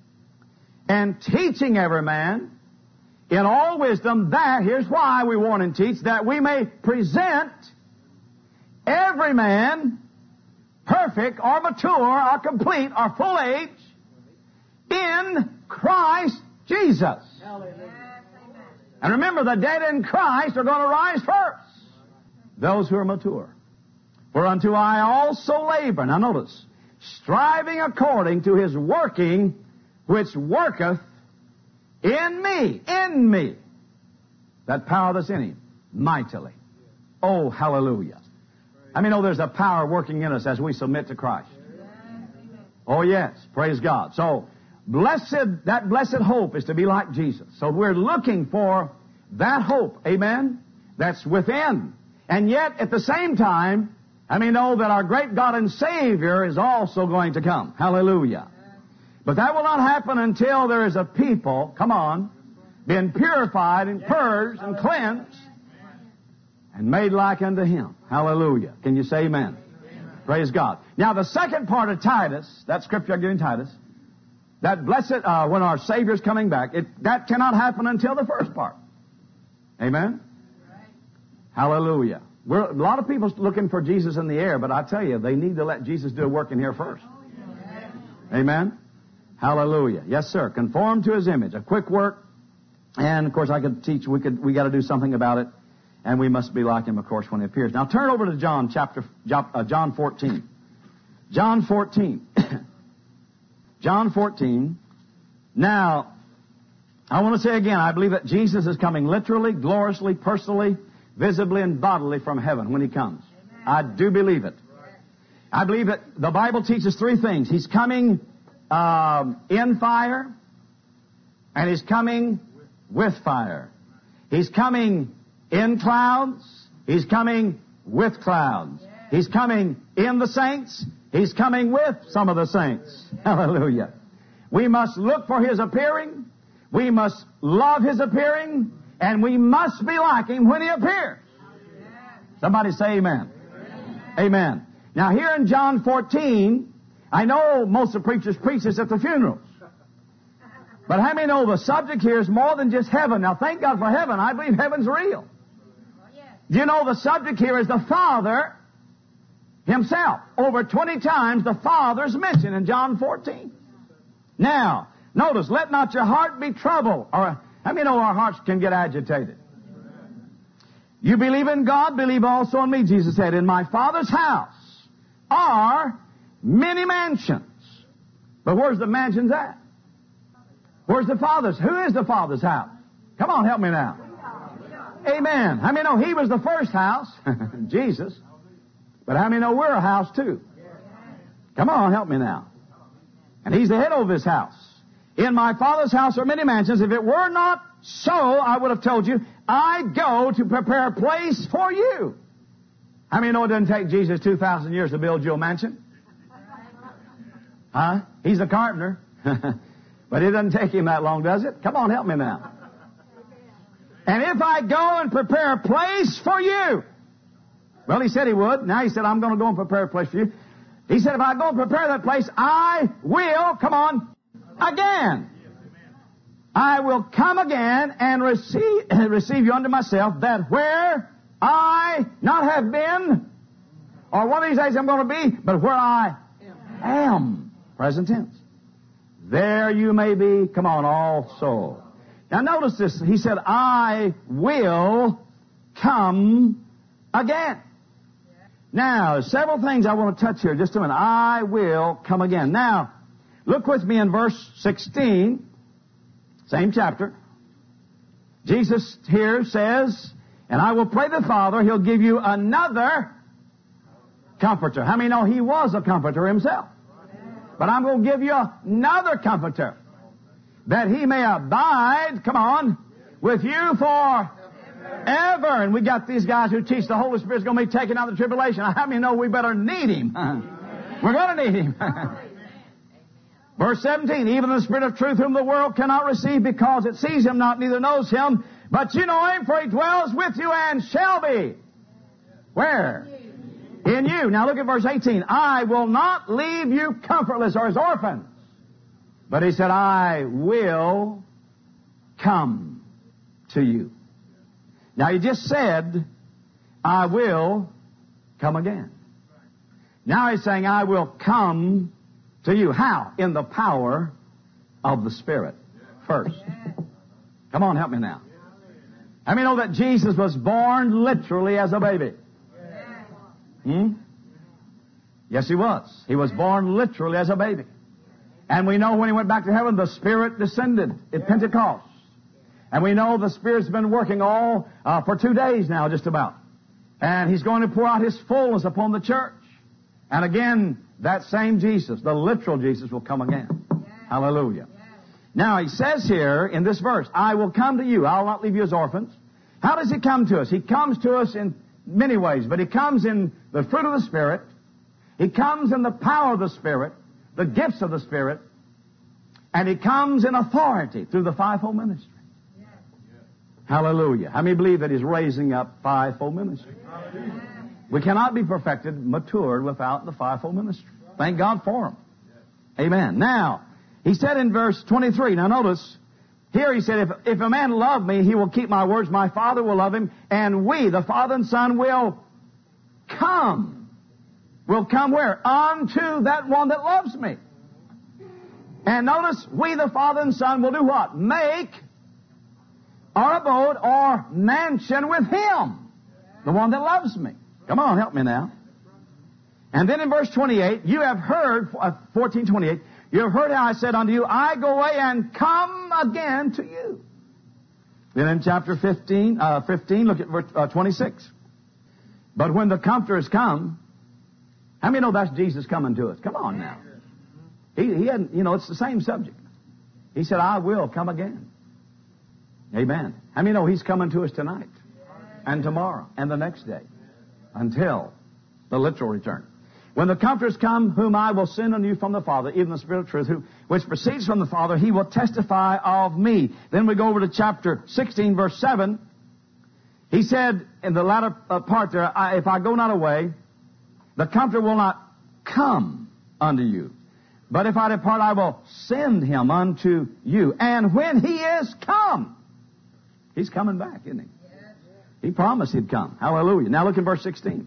and teaching every man in all wisdom, that, here's why we warn and teach, that we may present every man perfect or mature or complete or full age in Christ Jesus. And remember, the dead in Christ are going to rise first. Those who are mature. Whereunto I also labor. Now notice, striving according to His working, which worketh in me, in me. That power that's in Him, mightily. Oh, hallelujah. I mean, oh, there's a power working in us as we submit to Christ. Oh, yes. Praise God. So, blessed, that blessed hope is to be like Jesus. So we're looking for that hope, amen, that's within. And yet, at the same time, I mean, know that our great God and Savior is also going to come. Hallelujah. But that will not happen until there is a people, come on, being purified and purged and cleansed and made like unto Him. Hallelujah. Can you say amen? Amen. Praise God. Now, the second part of Titus, that scripture I give in Titus, that blessed, uh, when our Savior's coming back, it, that cannot happen until the first part. Amen? Right. Hallelujah. We're, a lot of people looking for Jesus in the air, but I tell you, they need to let Jesus do a work in here first. Amen? Amen? Hallelujah. Yes, sir. Conform to His image. A quick work. And, of course, I could teach, we could, we got to do something about it. And we must be like Him, of course, when He appears. Now, turn over to John chapter, uh, John fourteen. John fourteen. John fourteen. Now, I want to say again, I believe that Jesus is coming literally, gloriously, personally, visibly, and bodily from heaven when He comes. Amen. I do believe it. I believe that the Bible teaches three things. He's coming um, in fire, and He's coming with fire. He's coming in clouds. He's coming with clouds. He's coming in the saints. He's coming with some of the saints. Hallelujah. We must look for His appearing. We must love His appearing. And we must be like Him when He appears. Somebody say amen. Amen. Amen. Now here in John fourteen, I know most of the preachers preach this at the funerals. But how many know the subject here is more than just heaven? Now thank God for heaven. I believe heaven's real. Do you know the subject here is the Father Himself? Over twenty times the Father's mentioned in John fourteen. Now, Notice, let not your heart be troubled. Or, how many know our hearts can get agitated? You believe in God, believe also in me, Jesus said. In my Father's house are many mansions. But where's the mansions at? Where's the Father's? Who is the Father's house? Come on, help me now. Amen. How many know He was the first house? Jesus. But how many know we're a house too? Come on, help me now. And He's the head of this house. In my Father's house are many mansions. If it were not so, I would have told you, I go to prepare a place for you. How many know it doesn't take Jesus two thousand years to build you a mansion? Huh? He's a carpenter. But it doesn't take Him that long, does it? Come on, help me now. And if I go and prepare a place for you. Well, He said He would. Now He said, I'm going to go and prepare a place for you. He said, if I go and prepare that place, I will, come on, again. I will come again and receive, receive you unto myself, that where I not have been, or one of these days I'm going to be, but where I am, present tense, there you may be, come on, also. Now notice this. He said, I will come again. Now, several things I want to touch here. Just a minute. I will come again. Now, look with me in verse sixteen, same chapter. Jesus here says, and I will pray the Father, He'll give you another comforter. How many know He was a comforter Himself? But I'm going to give you another comforter, that He may abide, come on, with you for ever. And we got these guys who teach the Holy Spirit's going to be taken out of the tribulation. How many know we better need Him? We're going to need Him. Verse seventeen, even the Spirit of truth whom the world cannot receive because it sees Him not, neither knows Him. But you know Him, for He dwells with you and shall be. Where? In you. Now look at verse eighteen. I will not leave you comfortless or as orphans. But He said, I will come to you. Now He just said, I will come again. Now He's saying, I will come to you. How? In the power of the Spirit first. Come on, help me now. How many know that Jesus was born literally as a baby? Hmm? Yes, He was. He was born literally as a baby. And we know when He went back to heaven, the Spirit descended at Pentecost. And we know the Spirit's been working all uh, for two days now, just about. And He's going to pour out His fullness upon the church. And again, that same Jesus, the literal Jesus, will come again. Yes. Hallelujah. Yes. Now, He says here in this verse, I will come to you. I'll not leave you as orphans. How does He come to us? He comes to us in many ways, but He comes in the fruit of the Spirit. He comes in the power of the Spirit, the gifts of the Spirit, and He comes in authority through the fivefold ministry. Yes. Hallelujah. How many believe that He's raising up fivefold ministry? Hallelujah. We cannot be perfected, matured without the fivefold ministry. Thank God for them. Amen. Now, He said in verse twenty-three, now notice, here He said, if, if a man love me, he will keep my words, my Father will love him, and we, the Father and Son, will come. Will come where? Unto that one that loves me. And notice, we, the Father and Son, will do what? Make our abode or mansion with Him, the one that loves me. Come on, help me now. And then in verse twenty-eight, you have heard, fourteen twenty-eight, you have heard how I said unto you, I go away and come again to you. Then in chapter fifteen, uh, fifteen, look at verse uh, twenty-six. But when the Comforter has come, how many know that's Jesus coming to us? Come on now. He, he hadn't, you know, it's the same subject. He said, I will come again. Amen. How many know He's coming to us tonight and tomorrow and the next day until the literal return? When the Comforters come, whom I will send unto you from the Father, even the Spirit of truth, who, which proceeds from the Father, He will testify of me. Then we go over to chapter sixteen, verse seven. He said in the latter part there, I, if I go not away, the Comforter will not come unto you. But if I depart, I will send Him unto you. And when He is come, He's coming back, isn't He? He promised He'd come. Hallelujah. Now look at verse sixteen.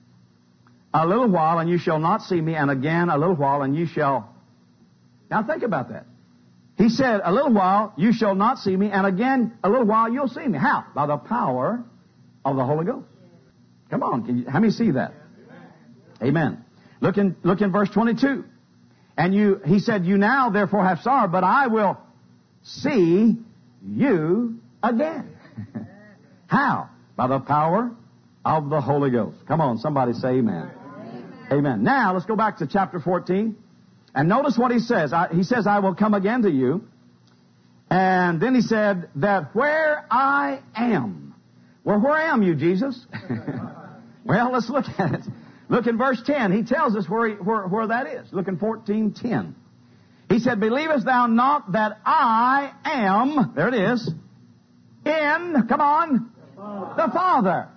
A little while and you shall not see me, and again a little while and you shall... Now think about that. He said, a little while you shall not see me, and again a little while you'll see me. How? By the power of the Holy Ghost. Come on, can you, how many see that? Amen. Look in, look in verse twenty-two. And you, he said, you now therefore have sorrow, but I will see you again. How? By the power of the Holy Ghost. Come on, somebody say amen. Amen. Amen. Now, let's go back to chapter fourteen. And notice what he says. I, he says, I will come again to you. And then he said that where I am. Well, where am you, Jesus? Well, let's look at it. Look in verse ten. He tells us where, he, where, where that is. Look in fourteen ten. He said, believest thou not that I am, there it is, in, come on, the Father.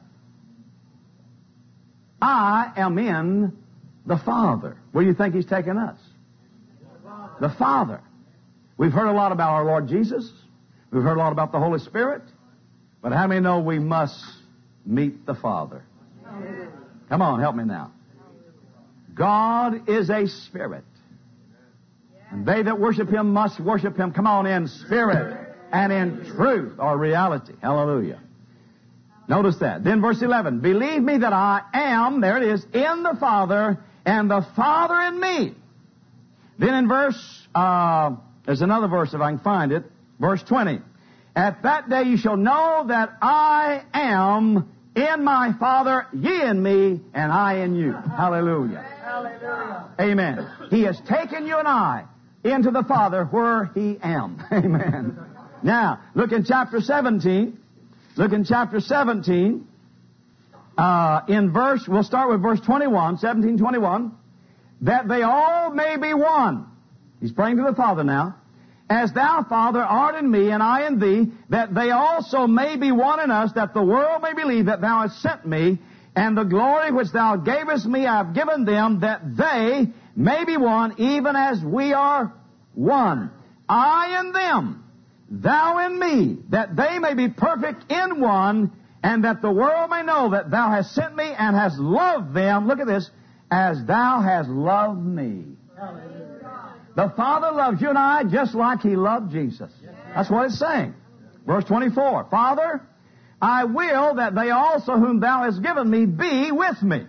I am in the Father. Where do you think He's taken us? The Father. We've heard a lot about our Lord Jesus. We've heard a lot about the Holy Spirit. But how many know we must meet the Father? Come on, help me now. God is a spirit. And they that worship Him must worship Him, come on, in spirit and in truth or reality. Hallelujah. Notice that. Then verse eleven. Believe me that I am, there it is, in the Father, and the Father in me. Then in verse, uh, there's another verse if I can find it. Verse twenty. At that day you shall know that I am in my Father, ye in me, and I in you. Hallelujah. Hallelujah. Amen. He has taken you and I into the Father where He am. Amen. Now, look in chapter seventeen. Look in chapter seventeen. Uh, in verse, we'll start with verse twenty-one, seventeen twenty-one. That they all may be one. He's praying to the Father now. As thou, Father, art in me, and I in thee, that they also may be one in us, that the world may believe that thou hast sent me, and the glory which thou gavest me I have given them, that they may be one, even as we are one. I in them, thou in me, that they may be perfect in one, and that the world may know that thou hast sent me and hast loved them, look at this, as thou hast loved me. Hallelujah. The Father loves you and I just like He loved Jesus. That's what it's saying. Verse twenty-four. Father, I will that they also whom thou hast given me be with me,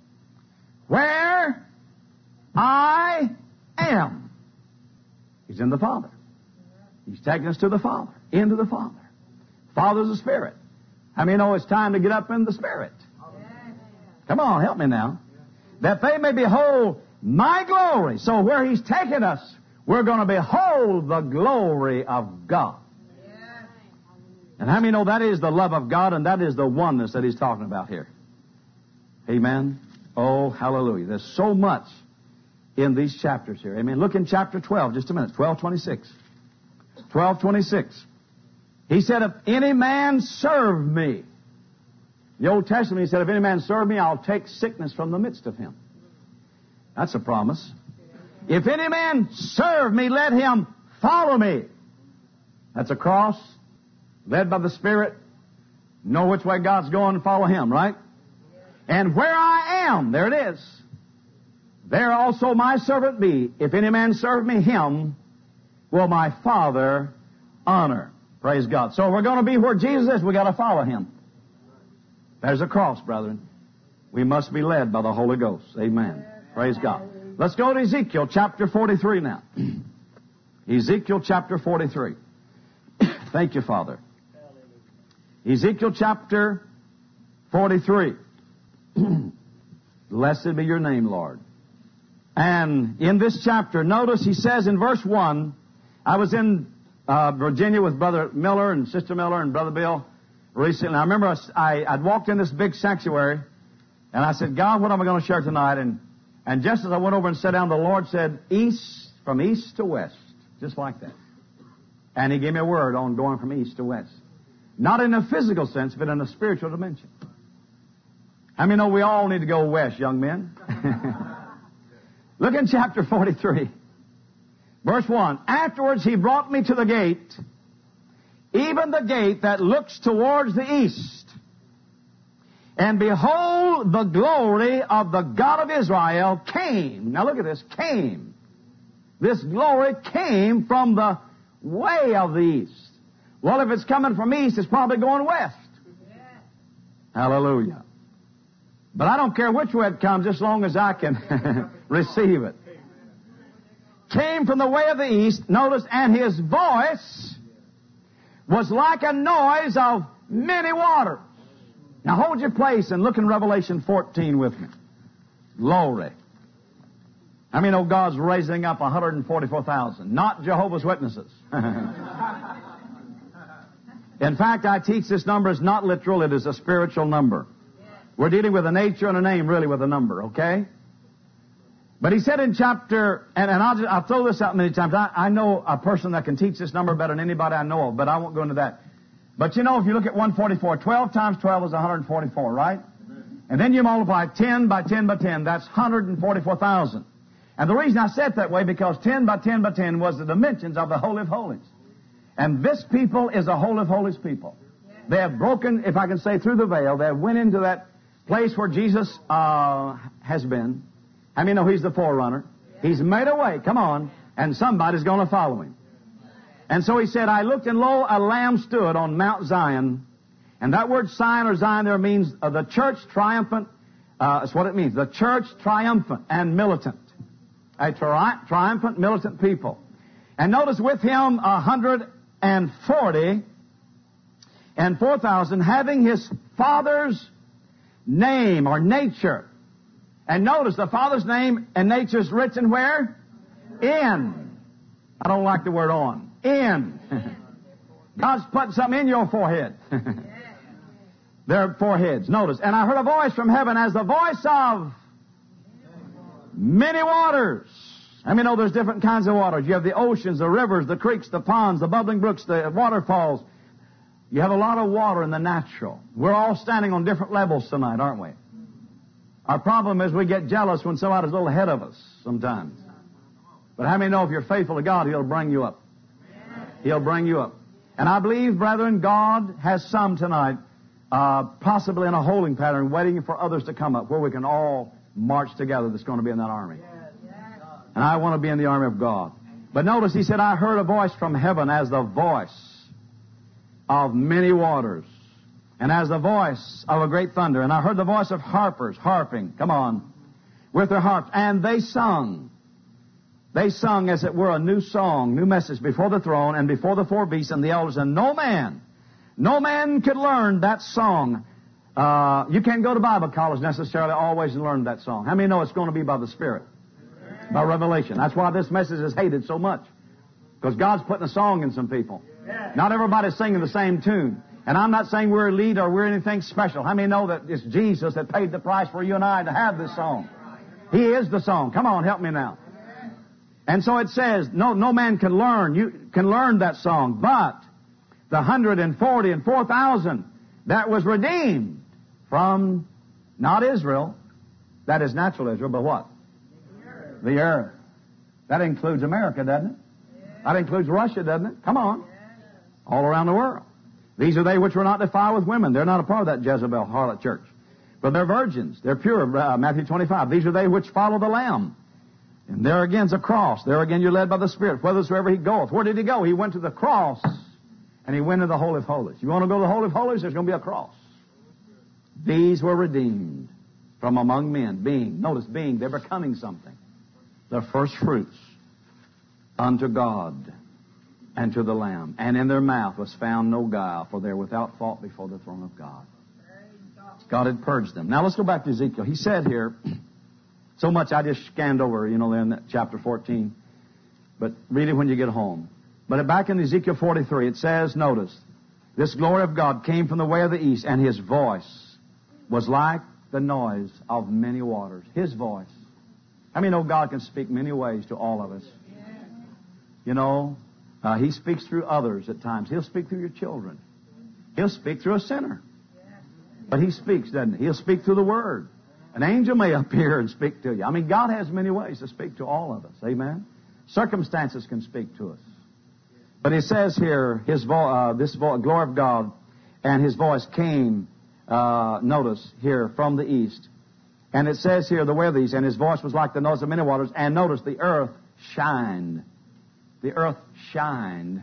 where I am. He's in the Father. He's taking us to the Father, into the Father. Father's a Spirit. How many know it's time to get up in the Spirit? Come on, help me now. That they may behold my glory. So where He's taken us, we're going to behold the glory of God. And how many know that is the love of God and that is the oneness that He's talking about here? Amen. Oh, hallelujah. There's so much in these chapters here. Amen. Look in chapter twelve, just a minute. twelve twenty-six. twelve twenty-six. He said, if any man serve me. The Old Testament, He said, if any man serve me, I'll take sickness from the midst of him. That's a promise. If any man serve me, let him follow me. That's a cross. Led by the Spirit. Know which way God's going and follow Him, right? And where I am, there it is. There also my servant be. If any man serve me, him will my Father honor. Praise God. So we're going to be where Jesus is. We've got to follow Him. There's a cross, brethren. We must be led by the Holy Ghost. Amen. Praise God. Let's go to Ezekiel chapter forty-three now. Ezekiel chapter forty-three. Thank you, Father. Ezekiel chapter forty-three. Blessed be your name, Lord. And in this chapter, notice he says in verse one, I was in uh, Virginia with Brother Miller and Sister Miller and Brother Bill recently. I remember I, I'd walked in this big sanctuary, and I said, God, what am I going to share tonight? And And just as I went over and sat down, the Lord said, east, from east to west. Just like that. And He gave me a word on going from east to west. Not in a physical sense, but in a spiritual dimension. How many know we all need to go west, young men? Look in chapter forty-three. Verse one. Afterwards He brought me to the gate, even the gate that looks towards the east. And behold, the glory of the God of Israel came. Now look at this. Came. This glory came from the way of the east. Well, if it's coming from east, it's probably going west. Hallelujah. But I don't care which way it comes as long as I can receive it. Came from the way of the east, notice, and his voice was like a noise of many waters. Now hold your place and look in Revelation fourteen with me. Glory. I mean, oh, God's raising up one hundred forty-four thousand, not Jehovah's Witnesses. In fact, I teach this number is not literal, it is a spiritual number. We're dealing with a nature and a name, really, with a number, okay? But he said in chapter, and, and I'll, just, I'll throw this out many times. I, I know a person that can teach this number better than anybody I know of, but I won't go into that. But you know, if you look at one forty-four, twelve times twelve is one hundred forty-four, right? And then you multiply ten by ten by ten, that's one hundred forty-four thousand. And the reason I said it that way, because ten by ten by ten was the dimensions of the Holy of Holies. And this people is a Holy of Holies people. They have broken, if I can say, through the veil. They have went into that place where Jesus uh, has been. How many know He's the forerunner? He's made a way, come on, and somebody's going to follow Him. And so He said, I looked and lo, a lamb stood on Mount Zion. And that word Zion or Zion there means uh, the church triumphant. Uh, that's what it means. The church triumphant and militant. A tri- triumphant, militant people. And notice with Him a hundred and forty and four thousand having His Father's name or nature. And notice the Father's name and nature is written where? In. I don't like the word on. In. God's putting something in your forehead. Their foreheads. Notice. And I heard a voice from heaven as the voice of many waters. I mean, know there's different kinds of waters. You have the oceans, the rivers, the creeks, the ponds, the bubbling brooks, the waterfalls. You have a lot of water in the natural. We're all standing on different levels tonight, aren't we? Our problem is we get jealous when somebody's a little ahead of us sometimes. But how many know if you're faithful to God, He'll bring you up? He'll bring you up. And I believe, brethren, God has some tonight, uh, possibly in a holding pattern, waiting for others to come up where we can all march together that's going to be in that army. And I want to be in the army of God. But notice He said, I heard a voice from heaven as the voice of many waters, and as the voice of a great thunder. And I heard the voice of harpers, harping, come on, with their harps. And they sung. They sung, as it were, a new song, new message before the throne and before the four beasts and the elders. And no man, no man could learn that song. Uh, you can't go to Bible college necessarily always and learn that song. How many know it's going to be by the Spirit? By revelation. That's why this message is hated so much. Because God's putting a song in some people. Not everybody's singing the same tune. And I'm not saying we're elite or we're anything special. How many know that it's Jesus that paid the price for you and I to have this song? He is the song. Come on, help me now. And so it says, no, no man can learn. You can learn that song. But the one hundred forty and four thousand that was redeemed from not Israel, that is natural Israel, but what? The earth. That includes America, doesn't it? That includes Russia, doesn't it? Come on. All around the world. These are they which were not defiled with women. They're not a part of that Jezebel harlot church. But they're virgins. They're pure. Uh, Matthew twenty-five. These are they which follow the Lamb. And there again's a cross. There again you're led by the Spirit. Whithersoever He goeth. Where did He go? He went to the cross. And He went to the Holy of Holies. You want to go to the Holy of Holies? There's going to be a cross. These were redeemed from among men. Being. Notice being. They're becoming something. The first fruits unto God and to the Lamb. And in their mouth was found no guile, for they are without fault before the throne of God. God had purged them. Now let's go back to Ezekiel. He said here, so much I just scanned over, you know, in chapter fourteen. But read it when you get home. But back in Ezekiel forty-three, it says, notice, this glory of God came from the way of the east, and His voice was like the noise of many waters. His voice. How many know God can speak many ways to all of us? You know, uh, He speaks through others at times. He'll speak through your children. He'll speak through a sinner. But He speaks, doesn't He? He'll speak through the Word. An angel may appear and speak to you. I mean, God has many ways to speak to all of us. Amen? Circumstances can speak to us. But it says here, His vo- uh, this vo- glory of God and His voice came, uh, notice here, from the east. And it says here, the way of these, and His voice was like the noise of many waters. And notice, the earth shined. The earth shined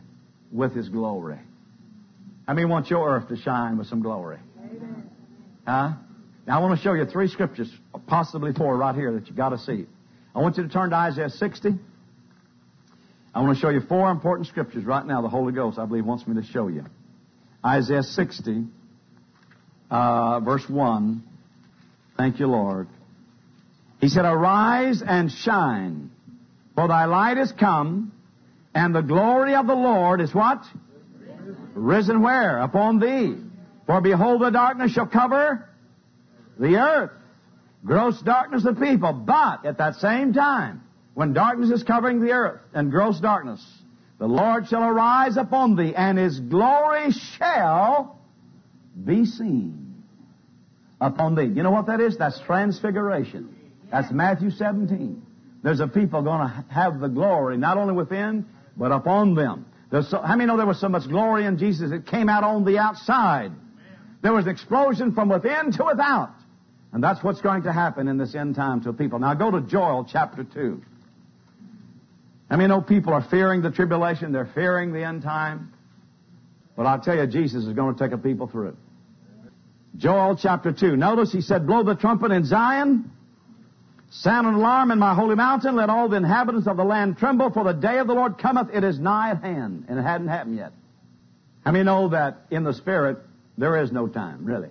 with His glory. How many want your earth to shine with some glory? Amen. Huh? Now I want to show you three scriptures, possibly four right here that you got to see. I want you to turn to Isaiah sixty. I want to show you four important scriptures right now. The Holy Ghost, I believe, wants me to show you. Isaiah sixty, uh, verse one. Thank you, Lord. He said, "Arise and shine, for thy light is come, and the glory of the Lord is" what? Risen, Risen where? Upon thee. For behold, the darkness shall cover the earth. Gross darkness of people. But at that same time, when darkness is covering the earth and gross darkness, the Lord shall arise upon thee, and His glory shall be seen upon thee. You know what that is? That's transfiguration. That's Matthew seventeen. There's a people going to have the glory, not only within, but upon them. There's so, how many know there was so much glory in Jesus it came out on the outside? There was an explosion from within to without. And that's what's going to happen in this end time to people. Now go to Joel chapter two. I mean, no people are fearing the tribulation. They're fearing the end time. But I'll tell you, Jesus is going to take a people through it. Joel chapter two. Notice he said, "Blow the trumpet in Zion. Sound an alarm in my holy mountain. Let all the inhabitants of the land tremble, for the day of the Lord cometh. It is nigh at hand." And it hadn't happened yet. How many know that in the Spirit there is no time, really?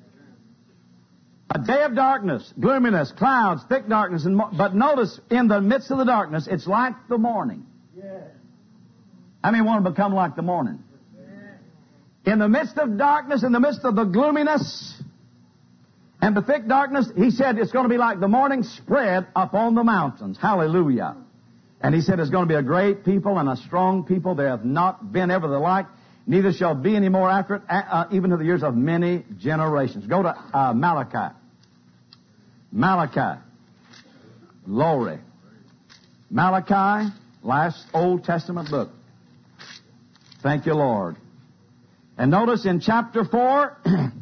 A day of darkness, gloominess, clouds, thick darkness. And mo- but notice, in the midst of the darkness, it's like the morning. Yeah. How many want to become like the morning? Yeah. In the midst of darkness, in the midst of the gloominess and the thick darkness, he said it's going to be like the morning spread upon the mountains. Hallelujah. And he said it's going to be a great people and a strong people. There have not been ever the like. Neither shall be any more after it, uh, even to the years of many generations. Go to uh, Malachi. Malachi. Glory. Malachi, last Old Testament book. Thank you, Lord. And notice in chapter four,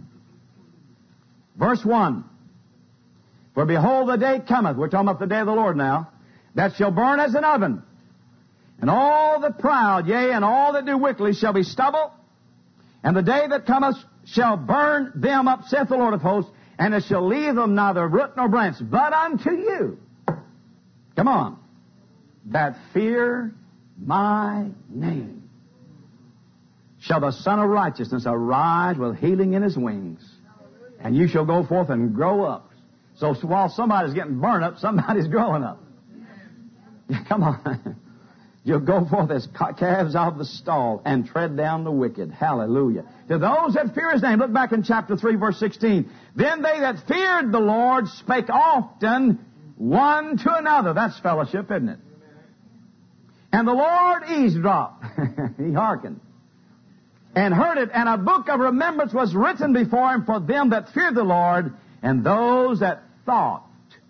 verse one. "For behold, the day cometh," we're talking about the day of the Lord now, "that shall burn as an oven. And all the proud, yea, and all that do wickedly shall be stubble. And the day that cometh shall burn them up, saith the Lord of hosts, and it shall leave them neither root nor branch. But unto you," come on, "that fear my name, shall the Son of Righteousness arise with healing in His wings. And you shall go forth and grow up." So while somebody's getting burned up, somebody's growing up. Come on. "You'll go forth as calves of the stall and tread down the wicked." Hallelujah. "To those that fear His name," look back in chapter three, verse sixteen. "Then they that feared the Lord spake often one to another." That's fellowship, isn't it? "And the Lord eavesdropped." He hearkened. "And heard it, and a book of remembrance was written before Him for them that feared the Lord, and those that thought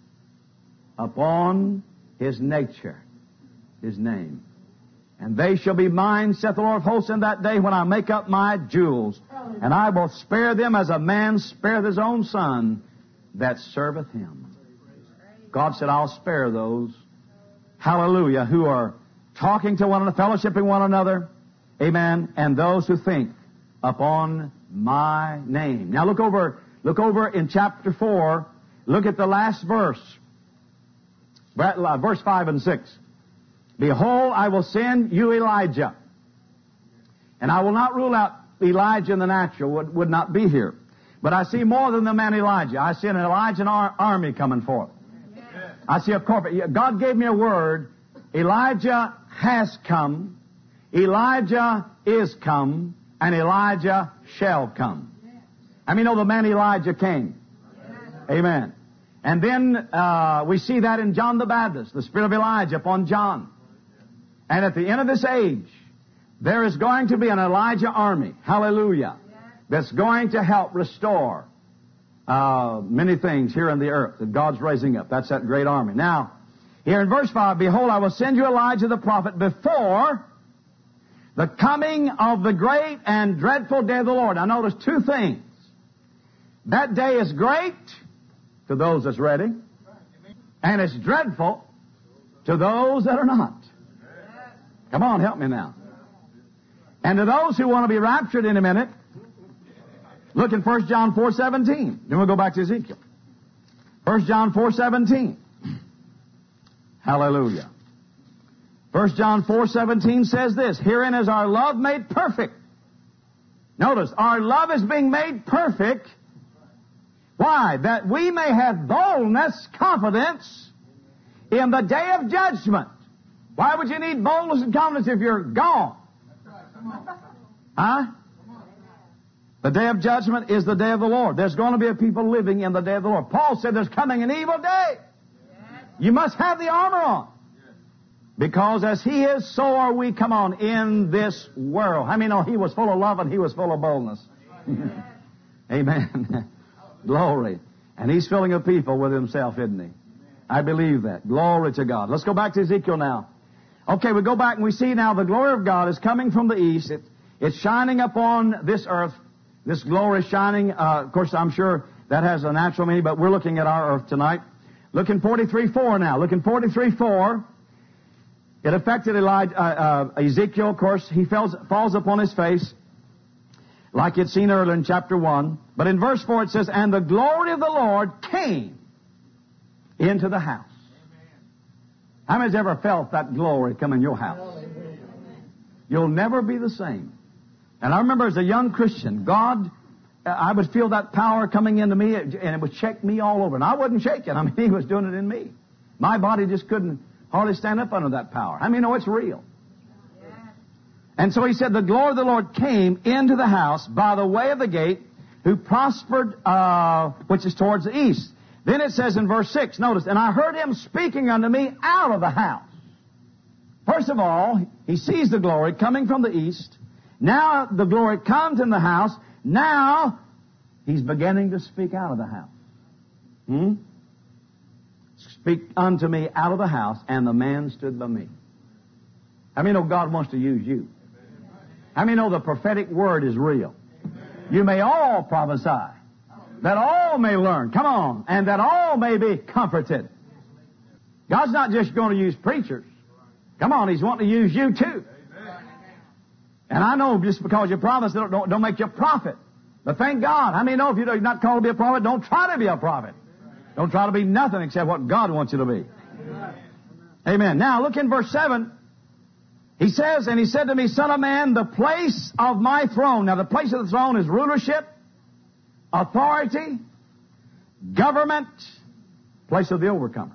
upon His nature," His name. "And they shall be mine, saith the Lord of hosts, in that day when I make up my jewels. And I will spare them as a man spareth his own son that serveth him." God said, I'll spare those, hallelujah, who are talking to one another, fellowshipping one another, amen, and those who think upon my name. Now look over, look over in chapter four, look at the last verse, verse five and six. "Behold, I will send you Elijah." And I will not rule out Elijah in the natural, would, would not be here. But I see more than the man Elijah. I see an Elijah and ar- army coming forth. Yes. I see a corporate. God gave me a word. Elijah has come. Elijah is come. And Elijah shall come. I mean, know the man Elijah came. Yes. Amen. And then uh, we see that in John the Baptist, the spirit of Elijah upon John. And at the end of this age, there is going to be an Elijah army, hallelujah, that's going to help restore uh, many things here on the earth that God's raising up. That's that great army. Now, here in verse five, "Behold, I will send you Elijah the prophet before the coming of the great and dreadful day of the Lord." Now notice two things. That day is great to those that's ready, and it's dreadful to those that are not. Come on, help me now. And to those who want to be raptured in a minute, look in First John four seventeen. Then we'll go back to Ezekiel. First John four seventeen. Hallelujah. First John four seventeen says this, herein is our love made perfect. Notice, our love is being made perfect. Why? That we may have boldness, confidence in the day of judgment. Why would you need boldness and confidence if you're gone? Huh? The day of judgment is the day of the Lord. There's going to be a people living in the day of the Lord. Paul said there's coming an evil day. You must have the armor on. Because as He is, so are we, come on, in this world. How many know He was full of love and He was full of boldness? Amen. Glory. And He's filling a people with Himself, isn't He? I believe that. Glory to God. Let's go back to Ezekiel now. Okay, we go back and we see now the glory of God is coming from the east. It, it's shining upon this earth. This glory is shining. Uh, of course, I'm sure that has a natural meaning, but we're looking at our earth tonight. Look in forty-three four now. Look in forty-three four. It affected Elijah, uh, uh, Ezekiel, of course. He falls, falls upon his face, like you'd seen earlier in chapter one. But in verse four it says, and the glory of the Lord came into the house. How many's ever felt that glory come in your house? You'll never be the same. And I remember as a young Christian, God, I would feel that power coming into me, and it would shake me all over. And I wasn't shaking. I mean, He was doing it in me. My body just couldn't hardly stand up under that power. I mean, no, it's real. And so He said, the glory of the Lord came into the house by the way of the gate, who prospered, uh, which is towards the east. Then it says in verse six, notice, and I heard Him speaking unto me out of the house. First of all, He sees the glory coming from the east. Now the glory comes in the house. Now He's beginning to speak out of the house. Hmm? Speak unto me out of the house, and the man stood by me. How many know God wants to use you? How many know the prophetic word is real? You may all prophesy, that all may learn. Come on. And that all may be comforted. God's not just going to use preachers. Come on, He's wanting to use you too. And I know just because you prophesy don't, don't, don't make you a prophet. But thank God. How many know if you're not called to be a prophet, don't try to be a prophet. Don't try to be nothing except what God wants you to be. Amen. Now look in verse seven. He says, and He said to me, Son of man, the place of my throne. Now the place of the throne is rulership, authority, government, place of the overcomer.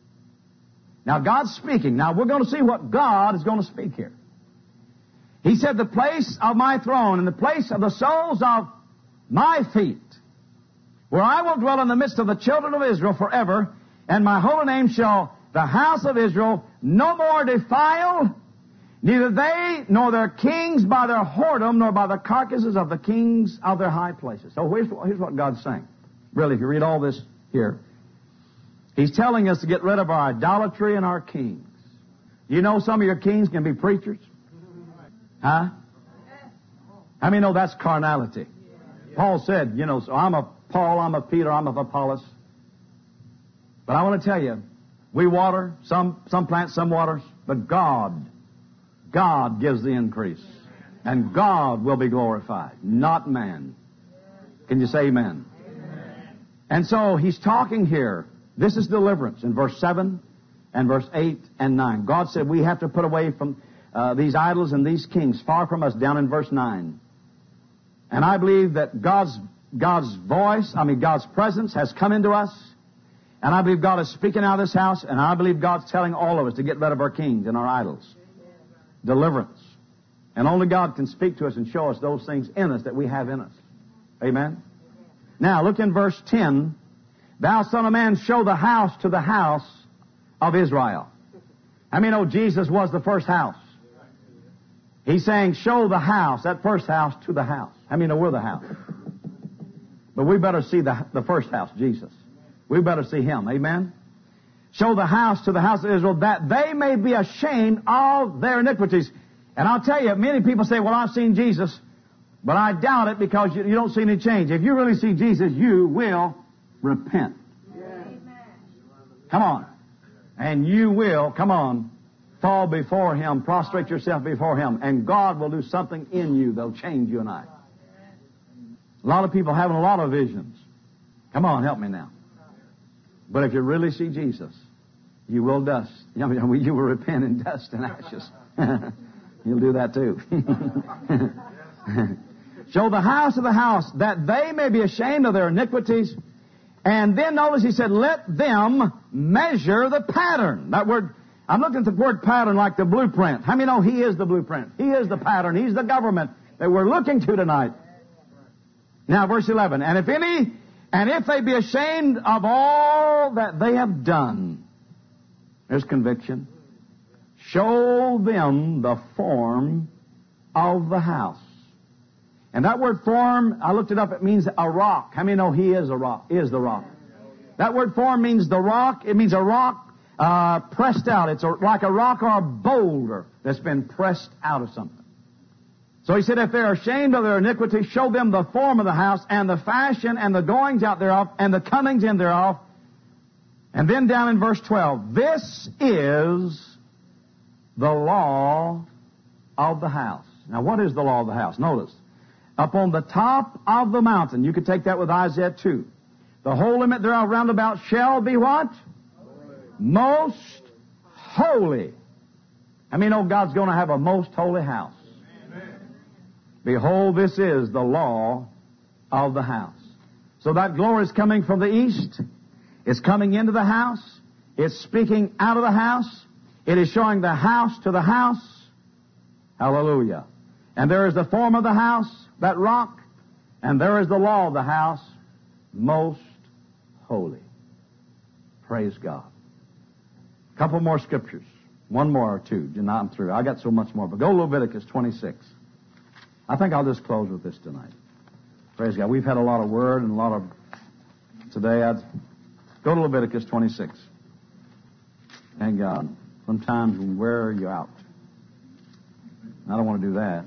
Now God's speaking. Now we're going to see what God is going to speak here. He said, the place of my throne and the place of the soles of my feet, where I will dwell in the midst of the children of Israel forever, and my holy name shall the house of Israel no more defile, neither they nor their kings by their whoredom, nor by the carcasses of the kings of their high places. So here's, here's what God's saying. Really, if you read all this here, He's telling us to get rid of our idolatry and our kings. You know some of your kings can be preachers? Huh? How many know that's carnality? Paul said, you know, so I'm a Paul, I'm a Peter, I'm of Apollos. But I want to tell you, we water, some, some plant, some waters, but God, God gives the increase. And God will be glorified, not man. Can you say amen? Amen. And so He's talking here. This is deliverance in verse seven and verse eight and nine. God said we have to put away from uh, these idols and these kings far from us, down in verse nine. And I believe that God's God's voice, I mean God's presence has come into us. And I believe God is speaking out of this house. And I believe God's telling all of us to get rid of our kings and our idols. Deliverance. And only God can speak to us and show us those things in us that we have in us. Amen? Now look in verse ten. Thou son of man, show the house to the house of Israel. How many know Jesus was the first house? He's saying, show the house, that first house, to the house. How many know we're the house? But we better see the, the first house, Jesus. We better see Him. Amen? Show the house to the house of Israel, that they may be ashamed of their iniquities. And I'll tell you, many people say, well, I've seen Jesus, but I doubt it because you, you don't see any change. If you really see Jesus, you will repent. Yeah. Come on. And you will, come on, fall before Him, prostrate yourself before Him, and God will do something in you that'll change you and I. A lot of people having a lot of visions. Come on, help me now. But if you really see Jesus, you will dust. You know, you will repent in dust and ashes. You'll do that too. Show the house of the house, that they may be ashamed of their iniquities. And then notice he said, let them measure the pattern. That word, I'm looking at the word pattern like the blueprint. How many know He is the blueprint? He is the pattern. He's the government that we're looking to tonight. Now, verse eleven. And if any, and if they be ashamed of all that they have done, there's conviction. Show them the form of the house. And that word form, I looked it up, it means a rock. How many know He is a rock, is the rock? That word form means the rock. It means a rock uh, pressed out. It's a, like a rock or a boulder that's been pressed out of something. So he said, if they're ashamed of their iniquity, show them the form of the house, and the fashion, and the goings out thereof, and the comings in thereof. And then down in verse twelve, this is the law of the house. Now, what is the law of the house? Notice, upon the top of the mountain, you could take that with Isaiah two. The whole limit thereof round about shall be what? Holy. Most holy. I mean, oh, God's going to have a most holy house. Amen. Behold, this is the law of the house. So that glory is coming from the east. It's coming into the house. It's speaking out of the house. It is showing the house to the house. Hallelujah. And there is the form of the house, that rock, and there is the law of the house, most holy. Praise God. A couple more scriptures. One more or two. And I'm through. I got so much more. But go to Leviticus twenty-six. I think I'll just close with this tonight. Praise God. We've had a lot of word and a lot of... Today, I'd go to Leviticus twenty-six. Thank God. Sometimes we wear you out. I don't want to do that.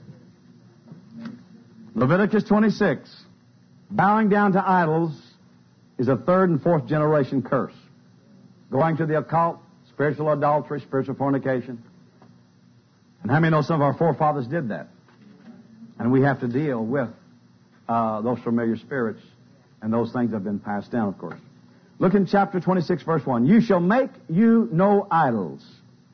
Leviticus twenty-six. Bowing down to idols is a third and fourth generation curse. Going to the occult, spiritual adultery, spiritual fornication. And how many know some of our forefathers did that? And we have to deal with uh, those familiar spirits and those things that have been passed down, of course. Look in chapter twenty-six, verse one. You shall make you no idols.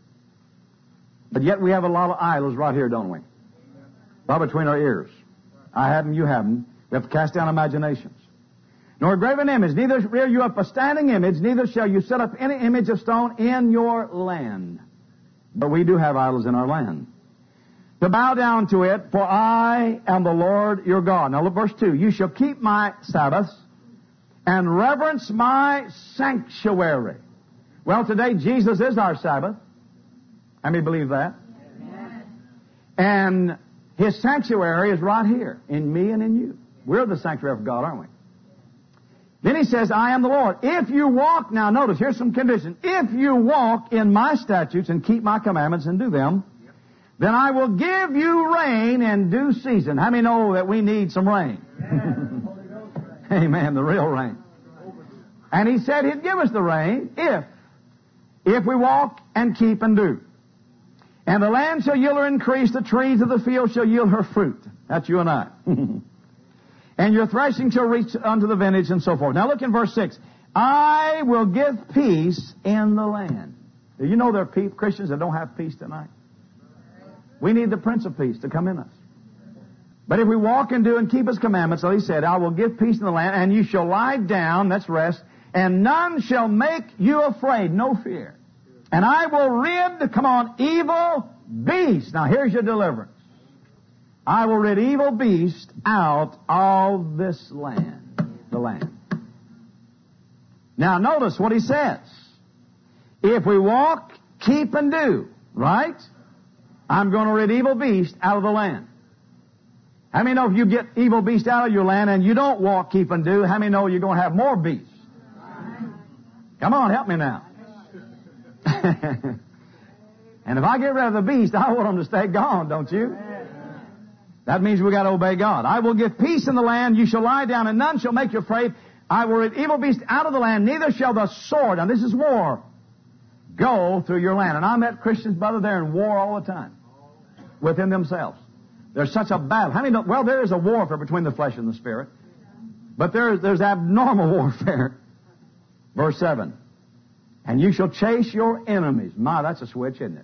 But yet we have a lot of idols right here, don't we? Right between our ears. I have them, you have them. We have to cast down imaginations. Nor grave an image, neither rear you up a standing image, neither shall you set up any image of stone in your land. But we do have idols in our land. To bow down to it, for I am the Lord your God. Now look, verse two. You shall keep my Sabbaths and reverence my sanctuary. Well, today Jesus is our Sabbath. How many believe that? Amen. And His sanctuary is right here, in me and in you. We're the sanctuary of God, aren't we? Then He says, I am the Lord. If you walk, now notice, here's some conditions. If you walk in my statutes and keep my commandments and do them, then I will give you rain in due season. How many know that we need some rain? Yeah. Amen, the real rain. And He said He'd give us the rain if, if we walk and keep and do. And the land shall yield her increase, the trees of the field shall yield her fruit. That's you and I. And your threshing shall reach unto the vintage, and so forth. Now look in verse six. I will give peace in the land. Do you know there are Christians that don't have peace tonight? We need the Prince of Peace to come in us. But if we walk and do and keep His commandments, so He said, I will give peace in the land, and you shall lie down, that's rest, and none shall make you afraid, no fear. And I will rid, come on, evil beasts. Now here's your deliverance. I will rid evil beasts out of this land, the land. Now notice what He says. If we walk, keep, and do, right? I'm going to rid evil beasts out of the land. How many know if you get evil beasts out of your land and you don't walk, keep, and do, how many know you're going to have more beasts? Come on, help me now. And if I get rid of the beast, I want them to stay gone, don't you? That means we got to obey God. I will give peace in the land. You shall lie down, and none shall make you afraid. I will rid evil beasts out of the land. Neither shall the sword, now this is war, go through your land. And I met Christians, brother, they're in war all the time within themselves. There's such a battle. How many know? Well, there is a warfare between the flesh and the spirit. But there, there's abnormal warfare. Verse seven. And you shall chase your enemies. My, that's a switch, isn't it?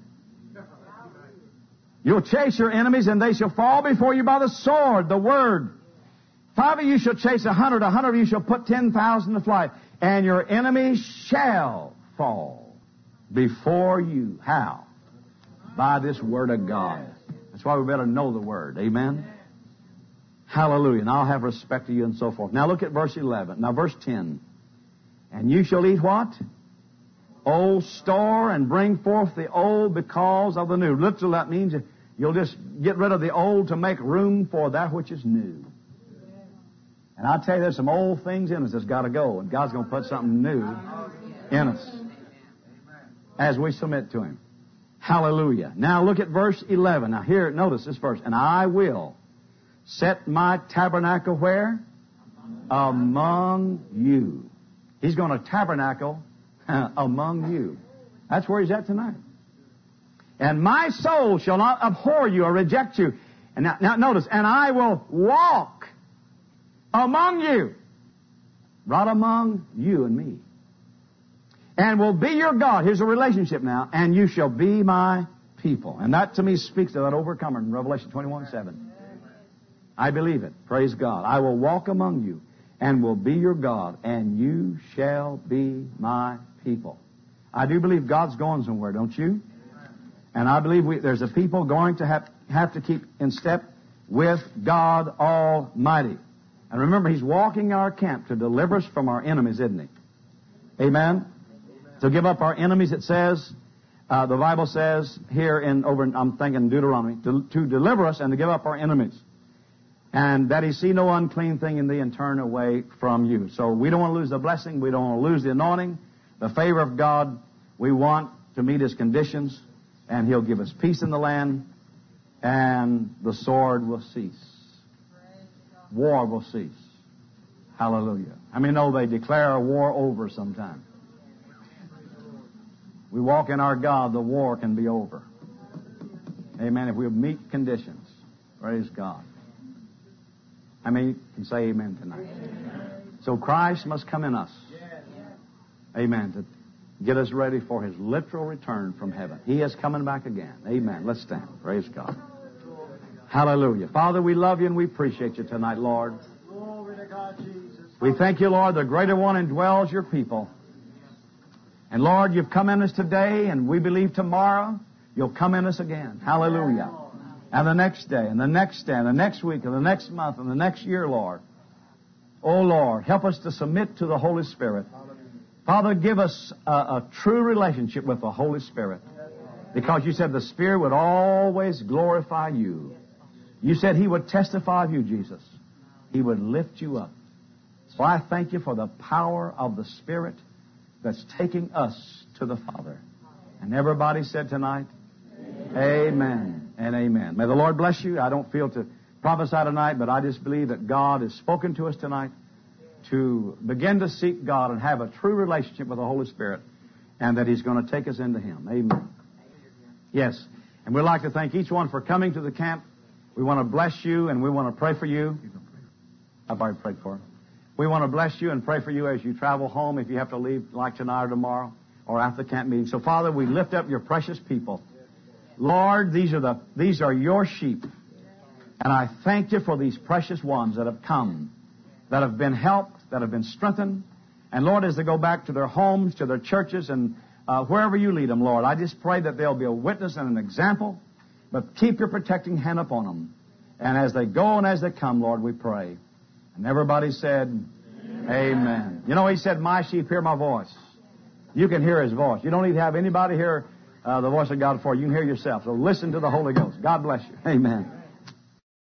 You'll chase your enemies, and they shall fall before you by the sword, the word. Five of you shall chase a hundred. A hundred of you shall put ten thousand to flight. And your enemies shall fall before you. How? By this word of God. That's why we better know the word. Amen? Hallelujah. And I'll have respect to you and so forth. Now look at verse eleven. Now verse ten. And you shall eat what? Old store and bring forth the old because of the new. Literally that means you'll just get rid of the old to make room for that which is new. And I tell you, there's some old things in us that's got to go. And God's going to put something new in us as we submit to Him. Hallelujah. Now look at verse eleven. Now here, notice this verse. And I will set my tabernacle where? Among you. He's going to tabernacle among you. That's where He's at tonight. And my soul shall not abhor you or reject you. And now, now notice, and I will walk among you. Right among you and me. And will be your God. Here's a relationship now. And you shall be my people. And that to me speaks of that overcomer in Revelation twenty-one seven. I believe it. Praise God. I will walk among you and will be your God, and you shall be my people. I do believe God's going somewhere, don't you? And I believe we, there's a people going to have, have to keep in step with God Almighty. And remember, He's walking our camp to deliver us from our enemies, isn't He? Amen? To give up our enemies, it says, uh, the Bible says here in, over in, I'm thinking Deuteronomy, to, to deliver us and to give up our enemies. And that He see no unclean thing in thee and turn away from you. So we don't want to lose the blessing. We don't want to lose the anointing, the favor of God. We want to meet His conditions, and He'll give us peace in the land, and the sword will cease. War will cease. Hallelujah. I mean, know they declare a war over sometime. We walk in our God, the war can be over. Amen. If we meet conditions. Praise God. I mean, you can say amen tonight. Amen. So Christ must come in us. Amen. To get us ready for His literal return from heaven. He is coming back again. Amen. Let's stand. Praise God. Hallelujah. Father, we love You and we appreciate You tonight, Lord. We thank You, Lord, the greater one indwells Your people. And Lord, You've come in us today, and we believe tomorrow You'll come in us again. Hallelujah. And the next day, and the next day, and the next week, and the next month, and the next year, Lord. Oh, Lord, help us to submit to the Holy Spirit. Father, give us a, a true relationship with the Holy Spirit. Because You said the Spirit would always glorify You. You said He would testify of You, Jesus. He would lift You up. So I thank You for the power of the Spirit that's taking us to the Father. And everybody said tonight, Amen. Amen. And amen. May the Lord bless you. I don't feel to prophesy tonight, but I just believe that God has spoken to us tonight to begin to seek God and have a true relationship with the Holy Spirit, and that He's going to take us into Him. Amen. Yes. And we'd like to thank each one for coming to the camp. We want to bless you, and we want to pray for you. I've already prayed for him. We want to bless you and pray for you as you travel home, if you have to leave like tonight or tomorrow or after the camp meeting. So, Father, we lift up Your precious people. Lord, these are the these are Your sheep. And I thank You for these precious ones that have come, that have been helped, that have been strengthened. And Lord, as they go back to their homes, to their churches, and uh, wherever You lead them, Lord, I just pray that they'll be a witness and an example. But keep Your protecting hand upon them. And as they go and as they come, Lord, we pray. And everybody said, Amen. Amen. You know, He said, my sheep hear my voice. You can hear His voice. You don't need to have anybody hear Uh, the voice of God for you. You can hear yourself. So listen to the Holy Ghost. God bless you. Amen.